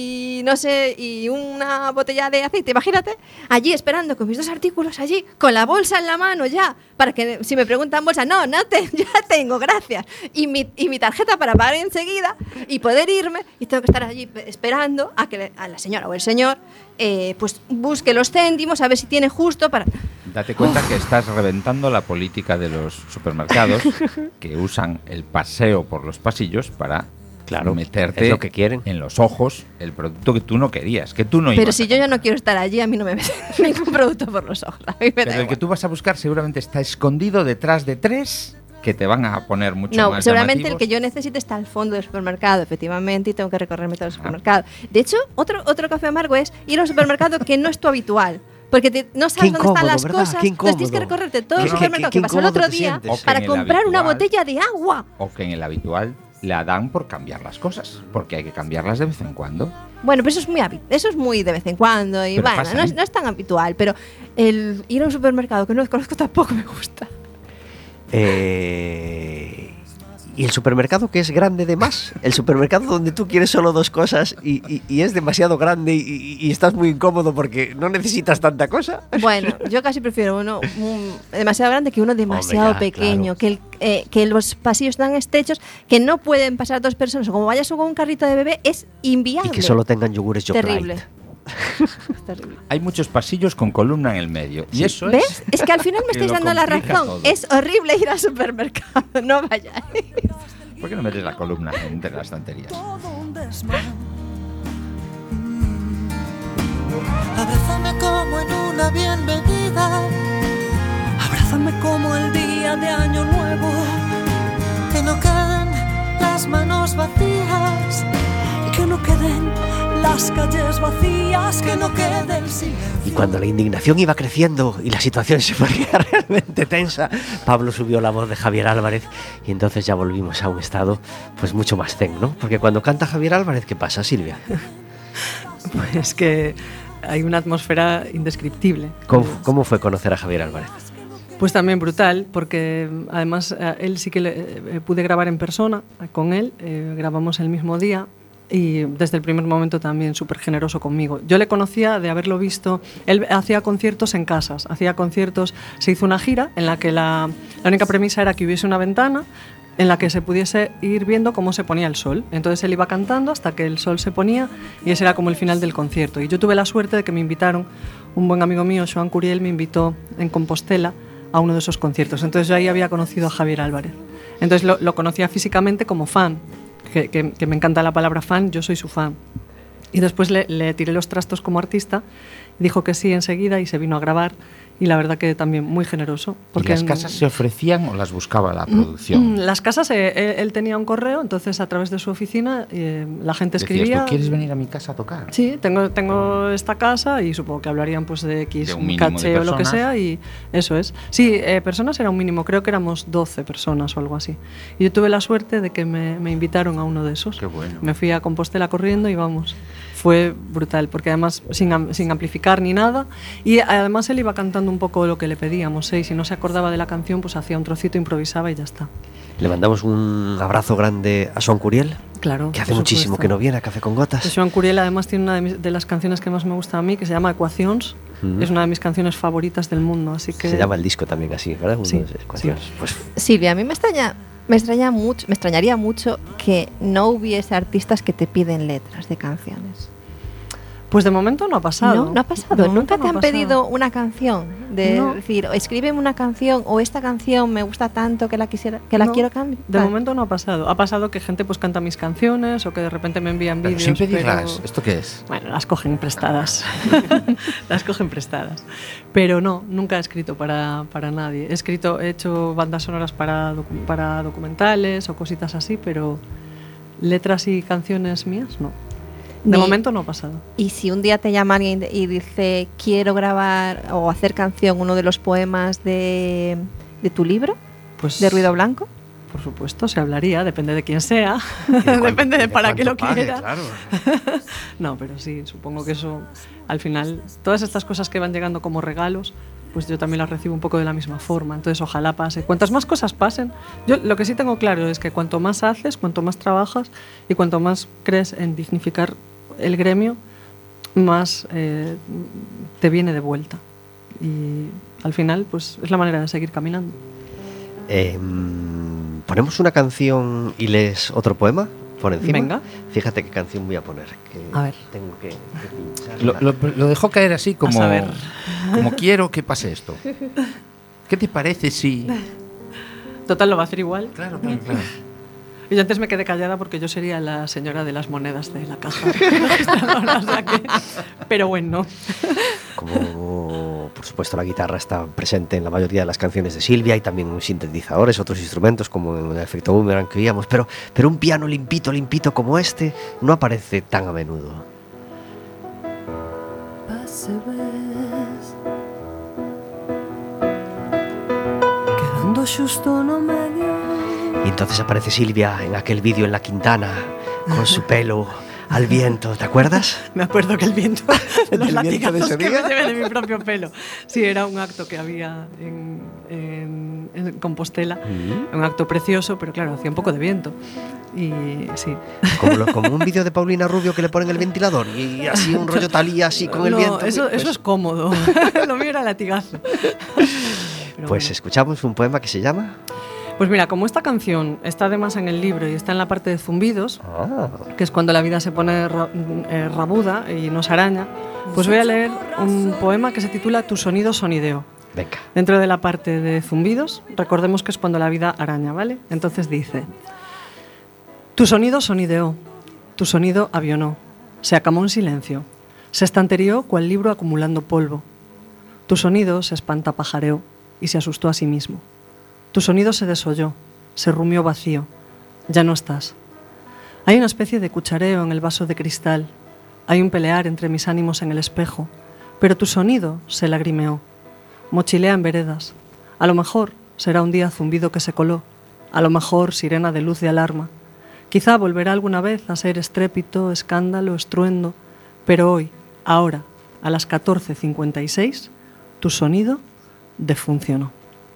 y no sé, y una botella de aceite, imagínate, allí esperando con mis 2 artículos allí, con la bolsa en la mano ya, para que si me preguntan bolsa, ya tengo, gracias. Y mi tarjeta para pagar enseguida y poder irme, y tengo que estar allí esperando a que a la señora o el señor pues busque los céntimos, a ver si tiene justo para... Date cuenta que estás reventando la política de los supermercados que usan el paseo por los pasillos para meterte es lo que quieren en los ojos el producto que tú no querías, que tú no ibas. Pero si yo ya no quiero estar allí, a mí no me mete ningún producto por los ojos. Pero el que tú vas a buscar seguramente está escondido detrás de 3 que te van a poner mucho más llamativos. Seguramente el que yo necesite está al fondo del supermercado, efectivamente, y tengo que recorrerme todo el supermercado. De hecho, otro café amargo es ir a un supermercado que no es tu habitual. Porque no sabes dónde están las cosas, entonces tienes que recorrerte todo el supermercado que pasó el otro día para comprar una botella de agua. O que en el habitual la dan por cambiar las cosas, porque hay que cambiarlas de vez en cuando. Bueno, pero eso es muy de vez en cuando y pero bueno, no es tan habitual, pero el ir a un supermercado que no conozco tampoco me gusta. Y el supermercado que es grande de más, el supermercado donde tú quieres solo 2 cosas y es demasiado grande y estás muy incómodo porque no necesitas tanta cosa. Bueno, yo casi prefiero uno demasiado grande que uno demasiado pequeño, claro. Que los pasillos están estrechos, que no pueden pasar 2 personas, o como vayas con un carrito de bebé, es inviable. Y que solo tengan yogures Yoplait. Terrible. Hay muchos pasillos con columna en el medio. Sí. Y eso ¿Ves? Es que al final me estáis dando la razón. Todo. Es horrible ir al supermercado. No vayáis. ¿Por qué no metes la columna entre las estanterías? Abrázame como en una bienvenida. Abrázame como el día de Año Nuevo. Que no queden las manos vacías. Que no queden las calles vacías, que no quede el silencio. Y cuando la indignación iba creciendo y la situación se ponía realmente tensa, Pablo subió la voz de Javier Álvarez y entonces ya volvimos a un estado pues mucho más zen, ¿no? Porque cuando canta Javier Álvarez, ¿qué pasa, Silvia? Pues que hay una atmósfera indescriptible. ¿Cómo fue conocer a Javier Álvarez? Pues también brutal, porque además él sí que pude grabar en persona con él, grabamos el mismo día. Y desde el primer momento también súper generoso conmigo. Yo le conocía de haberlo visto, él hacía conciertos en casas, se hizo una gira en la que la única premisa era que hubiese una ventana en la que se pudiese ir viendo cómo se ponía el sol. Entonces él iba cantando hasta que el sol se ponía y ese era como el final del concierto. Y yo tuve la suerte de que me invitaron, un buen amigo mío, Joan Curiel, me invitó en Compostela a uno de esos conciertos. Entonces yo ahí había conocido a Javier Álvarez. Entonces lo conocía físicamente como fan. Que me encanta la palabra fan, yo soy su fan. Y después le tiré los trastos como artista, dijo que sí enseguida y se vino a grabar y la verdad que también muy generoso. Porque ¿y las casas se ofrecían o las buscaba la producción? Las casas, él tenía un correo, entonces a través de su oficina la gente escribía. Decías, ¿tú quieres venir a mi casa a tocar? Sí, tengo esta casa y supongo que hablarían pues de X, un caché o lo que sea, y eso es. Sí, personas era un mínimo, creo que éramos 12 personas o algo así. Y yo tuve la suerte de que me invitaron a uno de esos. Qué bueno. Me fui a Compostela corriendo y vamos, fue brutal, porque además sin amplificar ni nada, y además él iba cantando un poco lo que le pedíamos, y si no se acordaba de la canción, pues hacía un trocito, improvisaba y ya está. Le mandamos un abrazo grande a Joan Curiel, claro, que hace muchísimo que no viene a Café con Gotas. Pues Joan Curiel además tiene una de las canciones que más me gusta a mí, que se llama Ecuacions. Es una de mis canciones favoritas del mundo, así que... Se llama el disco también así, ¿verdad? Sí, Ecuaciones. sí. Pues... Silvia, a mí me extrañaría mucho que no hubiese artistas que te piden letras de canciones. Pues de momento no ha pasado. No ha pasado. ¿Nunca te han pedido una canción? Decir, escríbeme una canción, o esta canción me gusta tanto que la quiero cambiar. De momento no ha pasado. Ha pasado que gente pues canta mis canciones o que de repente me envían vídeos. Sin pedirlas. ¿Esto qué es? Bueno, las cogen prestadas. Las cogen prestadas. Pero no, nunca he escrito para nadie. He hecho bandas sonoras para documentales o cositas así, pero letras y canciones mías no. De momento no ha pasado. Y si un día te llama alguien y dice, quiero grabar o hacer canción uno de los poemas de tu libro, pues, de Ruido Blanco. Por supuesto, se hablaría, depende de quién sea, depende de para qué lo quiera. Claro. No, pero sí, supongo que eso, al final, todas estas cosas que van llegando como regalos, pues yo también las recibo un poco de la misma forma. Entonces, ojalá pase. Cuantas más cosas pasen, yo lo que sí tengo claro es que cuanto más haces, cuanto más trabajas y cuanto más crees en dignificar el gremio, más te viene de vuelta. Y al final, pues es la manera de seguir caminando. ¿Ponemos una canción y lees otro poema por encima? Venga. Fíjate qué canción voy a poner. A ver. Tengo que pinchar. Lo dejó caer así como... A saber. Como quiero que pase esto. ¿Qué te parece si...? Total, lo va a hacer igual. Claro. Y yo antes me quedé callada porque yo sería la señora de las monedas de la caja registradora, o sea que... Pero bueno. Como, por supuesto, la guitarra está presente en la mayoría de las canciones de Silvia, y también sintetizadores, otros instrumentos como el efecto boomerang que oíamos, pero un piano limpito como este no aparece tan a menudo. Quedando xusto no medio. Y entonces aparece Silvia en aquel vídeo en la Quintana con su pelo al viento, ¿te acuerdas? Me acuerdo que el viento, los latigazos que día? me llevé de mi propio pelo. Sí, era un acto que había en Compostela, un acto precioso, pero claro, hacía un poco de viento. Y sí. Como un vídeo de Paulina Rubio que le ponen el ventilador y así un rollo Talía así con el viento. Eso es cómodo. Lo mío era latigazo. Pero bueno. Escuchamos un poema que se llama... Pues mira, como esta canción está además en el libro y está en la parte de zumbidos, que es cuando la vida se pone rabuda y nos araña, pues voy a leer un poema que se titula Tu sonido sonideo. Venga. Dentro de la parte de zumbidos, recordemos que es cuando la vida araña, ¿vale? Entonces dice: Tu sonido sonideó, tu sonido avionó, se acamó en silencio, se estanterió cual libro acumulando polvo. Tu sonido se espantapajareó y se asustó a sí mismo. Tu sonido se desolló, se rumió vacío. Ya no estás. Hay una especie de cuchareo en el vaso de cristal. Hay un pelear entre mis ánimos en el espejo. Pero tu sonido se lagrimeó. Mochilea en veredas. A lo mejor será un día zumbido que se coló. A lo mejor sirena de luz de alarma. Quizá volverá alguna vez a ser estrépito, escándalo, estruendo. Pero hoy, ahora, a las 14:56, tu sonido defuncionó.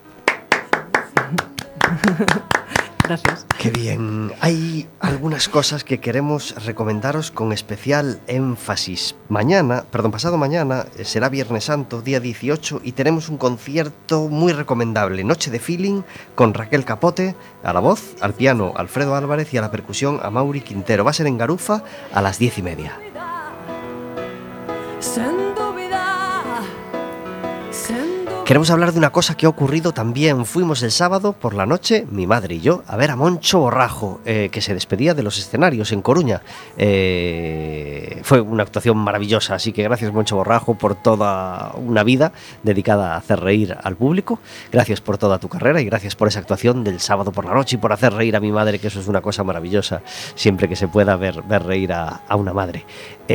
Gracias. Qué bien. Hay algunas cosas que queremos recomendaros con especial énfasis. Pasado mañana, será Viernes Santo, día 18, y tenemos un concierto muy recomendable. Noche de feeling con Raquel Capote, a la voz, al piano Alfredo Álvarez y a la percusión a Mauri Quintero. Va a ser en Garufa a las 10:30. Sendo vida, sendo Queremos hablar de una cosa que ha ocurrido también. Fuimos el sábado por la noche, mi madre y yo, a ver a Moncho Borrajo, que se despedía de los escenarios en Coruña. Fue una actuación maravillosa, así que gracias, Moncho Borrajo, por toda una vida dedicada a hacer reír al público. Gracias por toda tu carrera y gracias por esa actuación del sábado por la noche y por hacer reír a mi madre, que eso es una cosa maravillosa, siempre que se pueda ver reír a una madre.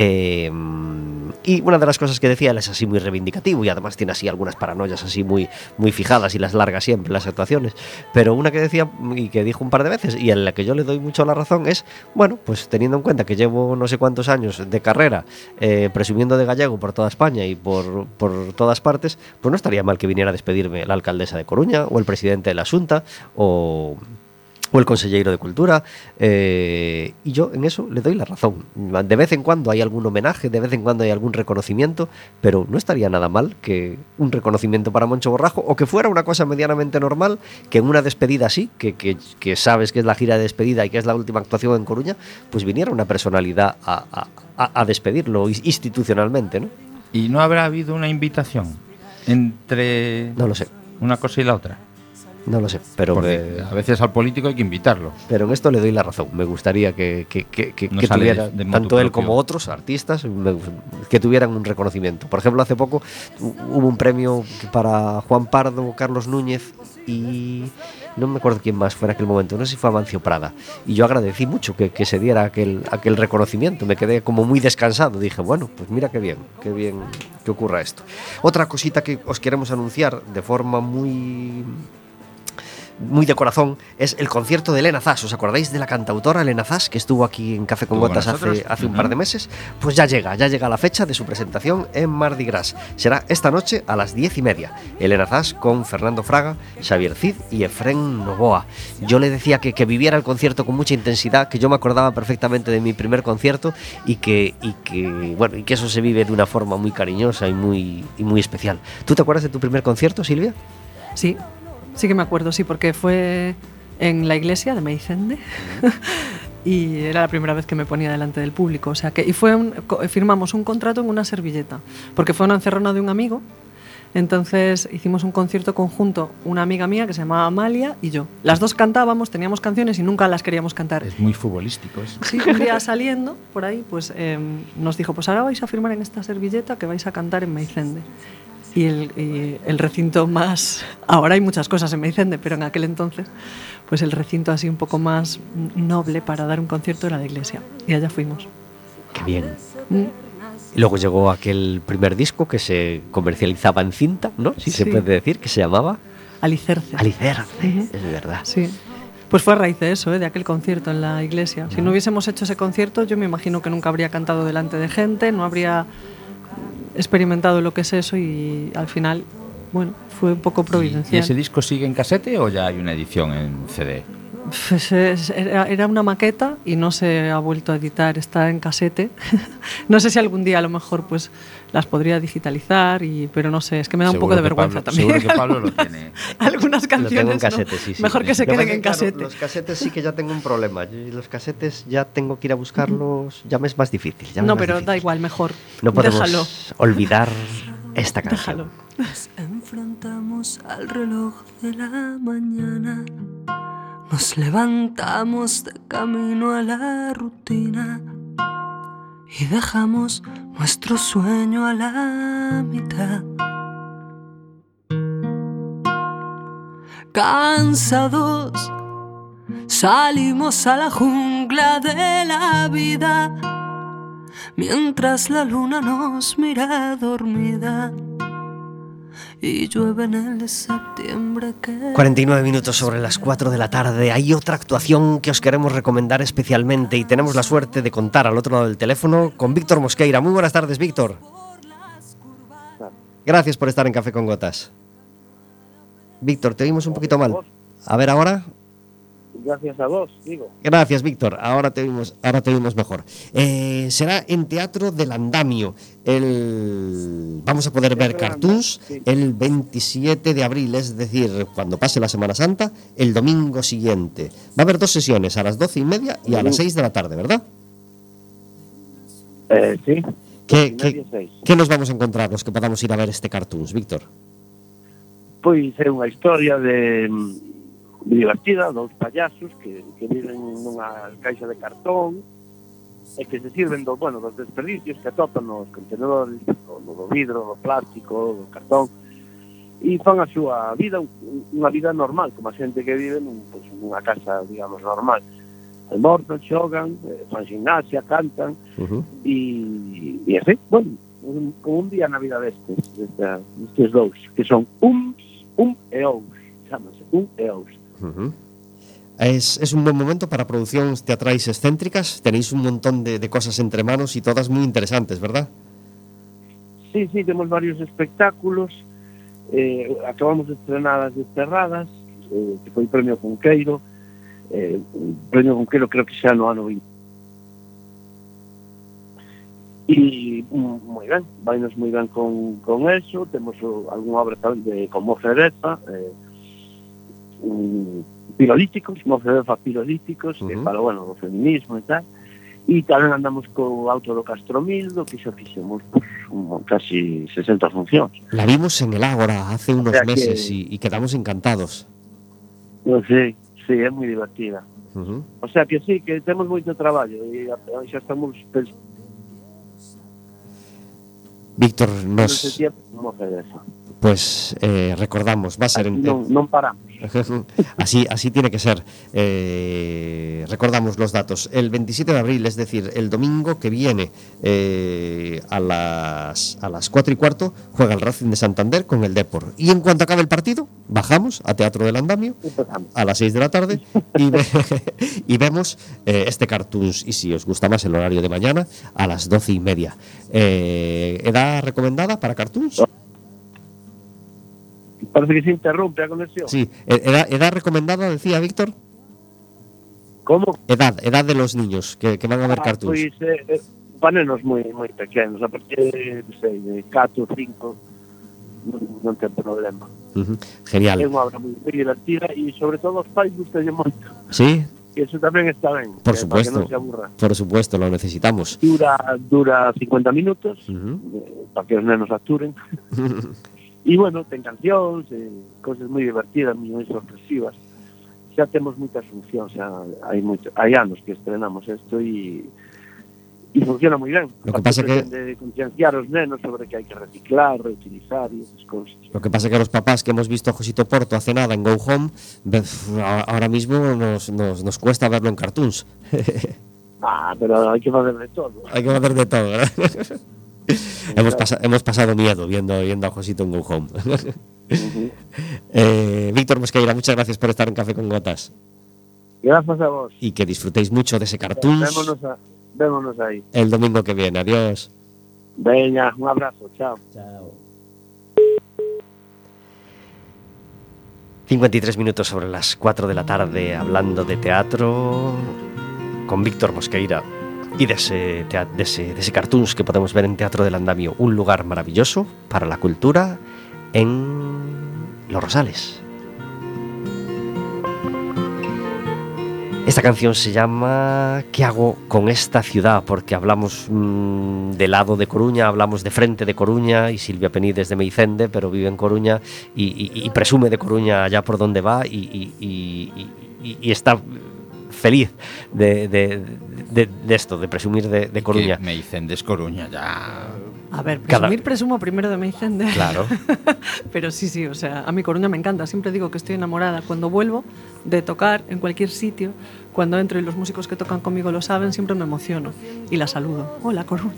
Y una de las cosas que decía, él es así muy reivindicativo y además tiene así algunas paranoias así muy fijadas y las larga siempre las actuaciones, pero una que decía y que dijo un par de veces y en la que yo le doy mucho la razón es, bueno, pues teniendo en cuenta que llevo no sé cuántos años de carrera presumiendo de gallego por toda España y por todas partes, pues no estaría mal que viniera a despedirme la alcaldesa de Coruña o el presidente de la Xunta o el consellero de Cultura, y yo en eso le doy la razón. De vez en cuando hay algún homenaje, de vez en cuando hay algún reconocimiento, pero no estaría nada mal que un reconocimiento para Moncho Borrajo, o que fuera una cosa medianamente normal, que en una despedida así, que sabes que es la gira de despedida y que es la última actuación en Coruña, pues viniera una personalidad a despedirlo institucionalmente, ¿no? ¿Y no habrá habido una invitación entre no lo sé, una cosa y la otra? No lo sé, pero a veces al político hay que invitarlo. Pero en esto le doy la razón. Me gustaría que tuviera, tanto él como otros artistas, que tuvieran un reconocimiento. Por ejemplo, hace poco hubo un premio para Juan Pardo, Carlos Núñez y no me acuerdo quién más fue en aquel momento. No sé si fue Amancio Prada. Y yo agradecí mucho que se diera aquel reconocimiento. Me quedé como muy descansado. Dije, bueno, pues mira qué bien que ocurra esto. Otra cosita que os queremos anunciar de forma muy de corazón es el concierto de Elena Zas. ¿Os acordáis de la cantautora Elena Zas que estuvo aquí en Café con Gotas hace un par de meses? Pues ya llega la fecha de su presentación en Mardi Gras. Será esta noche a las 10:30. Elena Zas con Fernando Fraga, Xavier Cid y Efrén Novoa. Yo le decía que viviera el concierto con mucha intensidad, que yo me acordaba perfectamente de mi primer concierto y que eso se vive de una forma muy cariñosa y muy especial. ¿Tú te acuerdas de tu primer concierto, Silvia? Sí que me acuerdo, sí, porque fue en la iglesia de Meicende y era la primera vez que me ponía delante del público. O sea que, firmamos un contrato en una servilleta, porque fue una encerrona de un amigo. Entonces hicimos un concierto conjunto, una amiga mía que se llamaba Amalia y yo. Las dos cantábamos, teníamos canciones y nunca las queríamos cantar. Es muy futbolístico eso. Sí, un día saliendo por ahí, pues nos dijo, pues ahora vais a firmar en esta servilleta que vais a cantar en Meicende. Y el recinto más... Ahora hay muchas cosas en Meicende, pero en aquel entonces, pues el recinto así un poco más noble para dar un concierto era la iglesia. Y allá fuimos. ¡Qué bien! Y luego llegó aquel primer disco que se comercializaba en cinta, ¿no? Sí. Se puede decir, que se llamaba... Alicerce. Alicerce, es verdad. Sí. Pues fue a raíz de eso, de aquel concierto en la iglesia. Si no hubiésemos hecho ese concierto, yo me imagino que nunca habría cantado delante de gente, no habría experimentado lo que es eso y al final, bueno, fue un poco providencial. ¿Y ese disco sigue en casete o ya hay una edición en CD? Pues era una maqueta y no se ha vuelto a editar, está en casete. No sé si algún día a lo mejor pues las podría digitalizar, pero no sé, es que me da un poco de vergüenza también. Seguro que Pablo lo tiene. Algunas canciones lo tengo en casete, ¿no? Sí. Mejor que se queden en casete. Claro, los casetes sí que ya tengo un problema. Los casetes ya tengo que ir a buscarlos, ya me es más difícil. Da igual, mejor. No podemos olvidar esta canción. Nos enfrentamos al reloj de la mañana. Nos levantamos de camino a la rutina y dejamos nuestro sueño a la mitad. Cansados, salimos a la jungla de la vida mientras la luna nos mira dormida. Y llueve en el de septiembre que... 49 minutos sobre las 4 de la tarde. Hay otra actuación que os queremos recomendar especialmente y tenemos la suerte de contar al otro lado del teléfono con Víctor Mosqueira. Muy buenas tardes, Víctor. Gracias por estar en Café con Gotas. Víctor, te oímos un poquito mal. A ver ahora. Gracias a vos, digo. Gracias, Víctor. Ahora te oímos mejor. Será en Teatro del Andamio. Vamos a poder ver cartoons el 27 de abril, es decir, cuando pase la Semana Santa, el domingo siguiente. Va a haber 2 sesiones, a las 12:30 y a las 6 de la tarde, ¿verdad? Sí. ¿Qué nos vamos a encontrar los que podamos ir a ver este cartoons, Víctor? Pois é unha historia de divertida, dous payasos que viven nunha caixa de cartón e que se sirven dos desperdicios que atopan nos contenedores, do vidro, do plástico, do cartón, e fan a súa vida, unha vida normal, como a xente que vive nunha casa, digamos, normal. Almorzan, xogan, fan gimnasia, cantan, e así, bueno, como un día na vida destes dous, que son e ous, chámanse, e ous. Es un buen momento para produccións teatrais excéntricas. Tenéis un montón de cosas entre manos y todas muy interesantes, ¿verdad? Sí, temos varios espectáculos. Acabamos de estrenar As Desterradas, que foi Premio Cunqueiro. Premio Cunqueiro creo que xa no ano 20. E moi ben, vainos moi ben con eso. Temos algunha obra tamén con Mocereza, pirolíticos, pirolíticos, que para, o feminismo e tal. E tamén andamos co Auto do Castromildo, que xa fixemos casi 60 funcións. La vimos en el Ágora hace unos meses y quedamos encantados. Sí, é moi divertida. O sea que sí, que temos moito traballo e xa estamos Víctor, pues recordamos, va a ser non paramos. Así tiene que ser. Recordamos los datos. El 27 de abril, es decir, el domingo que viene, a las 4:15, juega el Racing de Santander con el Depor. Y en cuanto acabe el partido, bajamos a Teatro del Andamio a las 6 de la tarde y vemos este Cartoons. Y si os gusta más el horario de mañana, a las 12:30. ¿Edad recomendada para Cartoons? Parece que se interrumpe a conexión. Sí, edad recomendada, decía Víctor. ¿Cómo? Edad de los niños que van a ver Cartoons. Pois para nenos moi pequenos, a partir de 4 ou 5 non ten problema. Genial. É unha obra moi divertida e sobre todo os pais gustalle moito. Sí. Que eso tamén está ben. Por supuesto. Para que non se aburra. Por supuesto, lo necesitamos. Dura 50 minutos para que os nenos acturen. E, bueno, ten cancións, cosas moi divertidas, moi sorpresivas. Xa temos moitas funcións, hai anos que estrenamos isto e funciona moi ben. Lo que pasa que de concienciar os nenos sobre que hai que reciclar, reutilizar e esas cosas. Lo que pasa que los papás que hemos visto a Josito Porto hace nada en Go Home, ahora mismo nos cuesta verlo en Cartoons. Pero hai que fazer de todo. Hay que hacer de todo, ¿verdad? Hemos pasado miedo viendo a Josito en Go Home. Víctor Mosqueira, muchas gracias por estar en Café con Gotas. Gracias a vos. Y que disfrutéis mucho de ese Cartoons. Vémonos ahí. El domingo que viene. Adiós. Venga, un abrazo. Chao. 53 minutos sobre las 4 de la tarde, hablando de teatro con Víctor Mosqueira. Y de ese Cartoons que podemos ver en Teatro del Andamio, un lugar maravilloso para la cultura en Los Rosales. Esta canción se llama ¿Qué hago con esta ciudad? Porque hablamos del lado de Coruña, hablamos de frente de Coruña, y Silvia Penide es de Meicende, pero vive en Coruña y presume de Coruña allá por donde va y está feliz de esto, de presumir de Coruña. Que Meicende es Coruña, ya. A ver, presumo primero de Meicende. Claro. Pero sí, o sea, a mí Coruña me encanta. Siempre digo que estoy enamorada cuando vuelvo de tocar en cualquier sitio. Cuando entro y los músicos que tocan conmigo lo saben, siempre me emociono y la saludo. Hola, Coruña.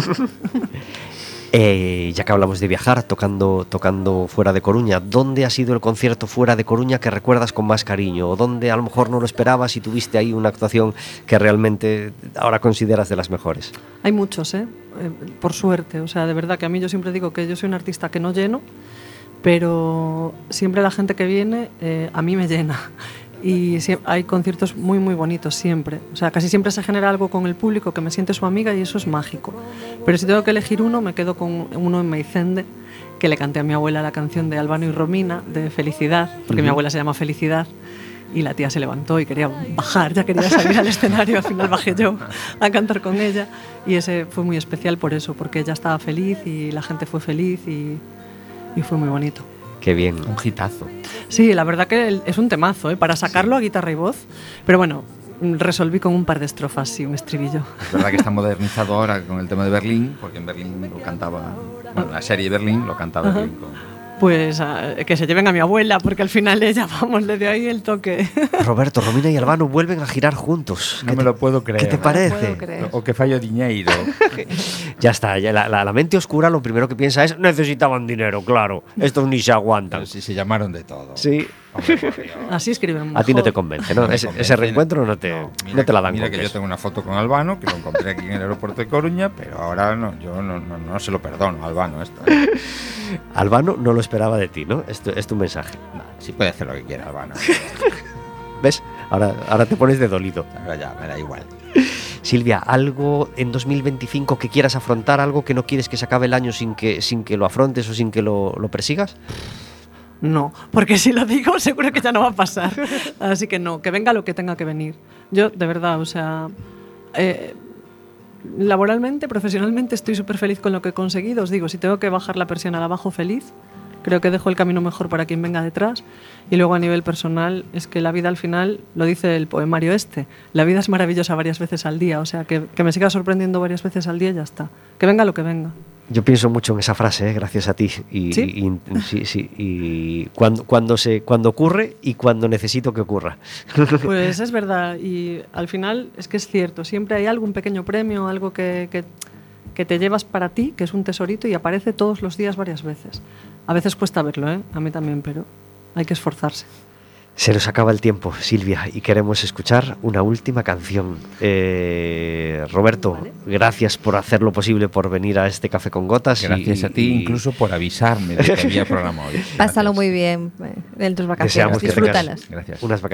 Ya que hablamos de viajar, tocando fuera de Coruña, ¿dónde ha sido el concierto fuera de Coruña que recuerdas con más cariño? ¿O dónde a lo mejor no lo esperabas y tuviste ahí una actuación que realmente ahora consideras de las mejores? Hay muchos, por suerte. O sea, de verdad que a mí yo siempre digo que yo soy un artista que no lleno, pero siempre la gente que viene a mí me llena. Y hay conciertos muy muy bonitos siempre, o sea, casi siempre se genera algo con el público que me siente su amiga y eso es mágico. Pero si tengo que elegir uno, me quedo con uno en Meicende, que le canté a mi abuela la canción de Albano y Romina, de Felicidad, porque mi abuela se llama Felicidad, y la tía se levantó y quería bajar, ya quería salir al escenario, al final bajé yo a cantar con ella, y ese fue muy especial por eso, porque ella estaba feliz y la gente fue feliz y fue muy bonito. Qué bien. Un hitazo. Sí, la verdad que es un temazo, para sacarlo a guitarra y voz. Pero bueno, resolví con un par de estrofas y un estribillo. Es verdad que está modernizado ahora con el tema de Berlín, porque en Berlín lo cantaba, bueno, la serie Berlín lo cantaba Berlín con... Pues que se lleven a mi abuela, porque al final ella, vamos, le dio ahí el toque. Roberto, Romina y Albano vuelven a girar juntos. No me lo puedo creer. ¿Qué te parece? O que fallo dinero. Ya está, ya la mente oscura lo primero que piensa es necesitaban dinero, claro. Estos ni se aguantan. Pero si se llamaron de todo. Sí. Hombre, así escriben. A ti no te convence, ¿no? Ese reencuentro no te la dan. Mira que yo tengo una foto con Albano, que lo encontré aquí en el aeropuerto de Coruña, pero ahora no, yo no se lo perdono a Albano esto. Albano no lo esperaba de ti, ¿no? Es tu mensaje. No, sí puede hacer lo que quiera Albano. ¿Ves? Ahora te pones de dolido. Ahora ya, me da igual. Silvia, ¿algo en 2025 que quieras afrontar? ¿Algo que no quieres que se acabe el año sin que lo afrontes o sin que lo persigas? No, porque si lo digo seguro que ya no va a pasar. Así que no, que venga lo que tenga que venir. Yo, de verdad, o sea, laboralmente, profesionalmente estoy súper feliz con lo que he conseguido. Os digo, si tengo que bajar la persiana, la bajo feliz. Creo que dejo el camino mejor para quien venga detrás. Y luego a nivel personal, es que la vida al final, lo dice el poemario la vida es maravillosa varias veces al día. O sea, que me siga sorprendiendo varias veces al día y ya está. Que venga lo que venga. Yo pienso mucho en esa frase, gracias a ti. ¿Sí? Y cuando ocurre y cuando necesito que ocurra. Pues es verdad. Y al final es que es cierto. Siempre hay algún pequeño premio, algo que te llevas para ti, que es un tesorito y aparece todos los días varias veces. A veces cuesta verlo, a mí también, pero hay que esforzarse. Se nos acaba el tiempo, Silvia, y queremos escuchar una última canción. Roberto, vale. Gracias por hacer lo posible, por venir a este Café con Gotas. Gracias a ti, incluso por avisarme de que había programa hoy. Pásalo muy bien en tus vacaciones, disfrútalas. Gracias. Unas vacaciones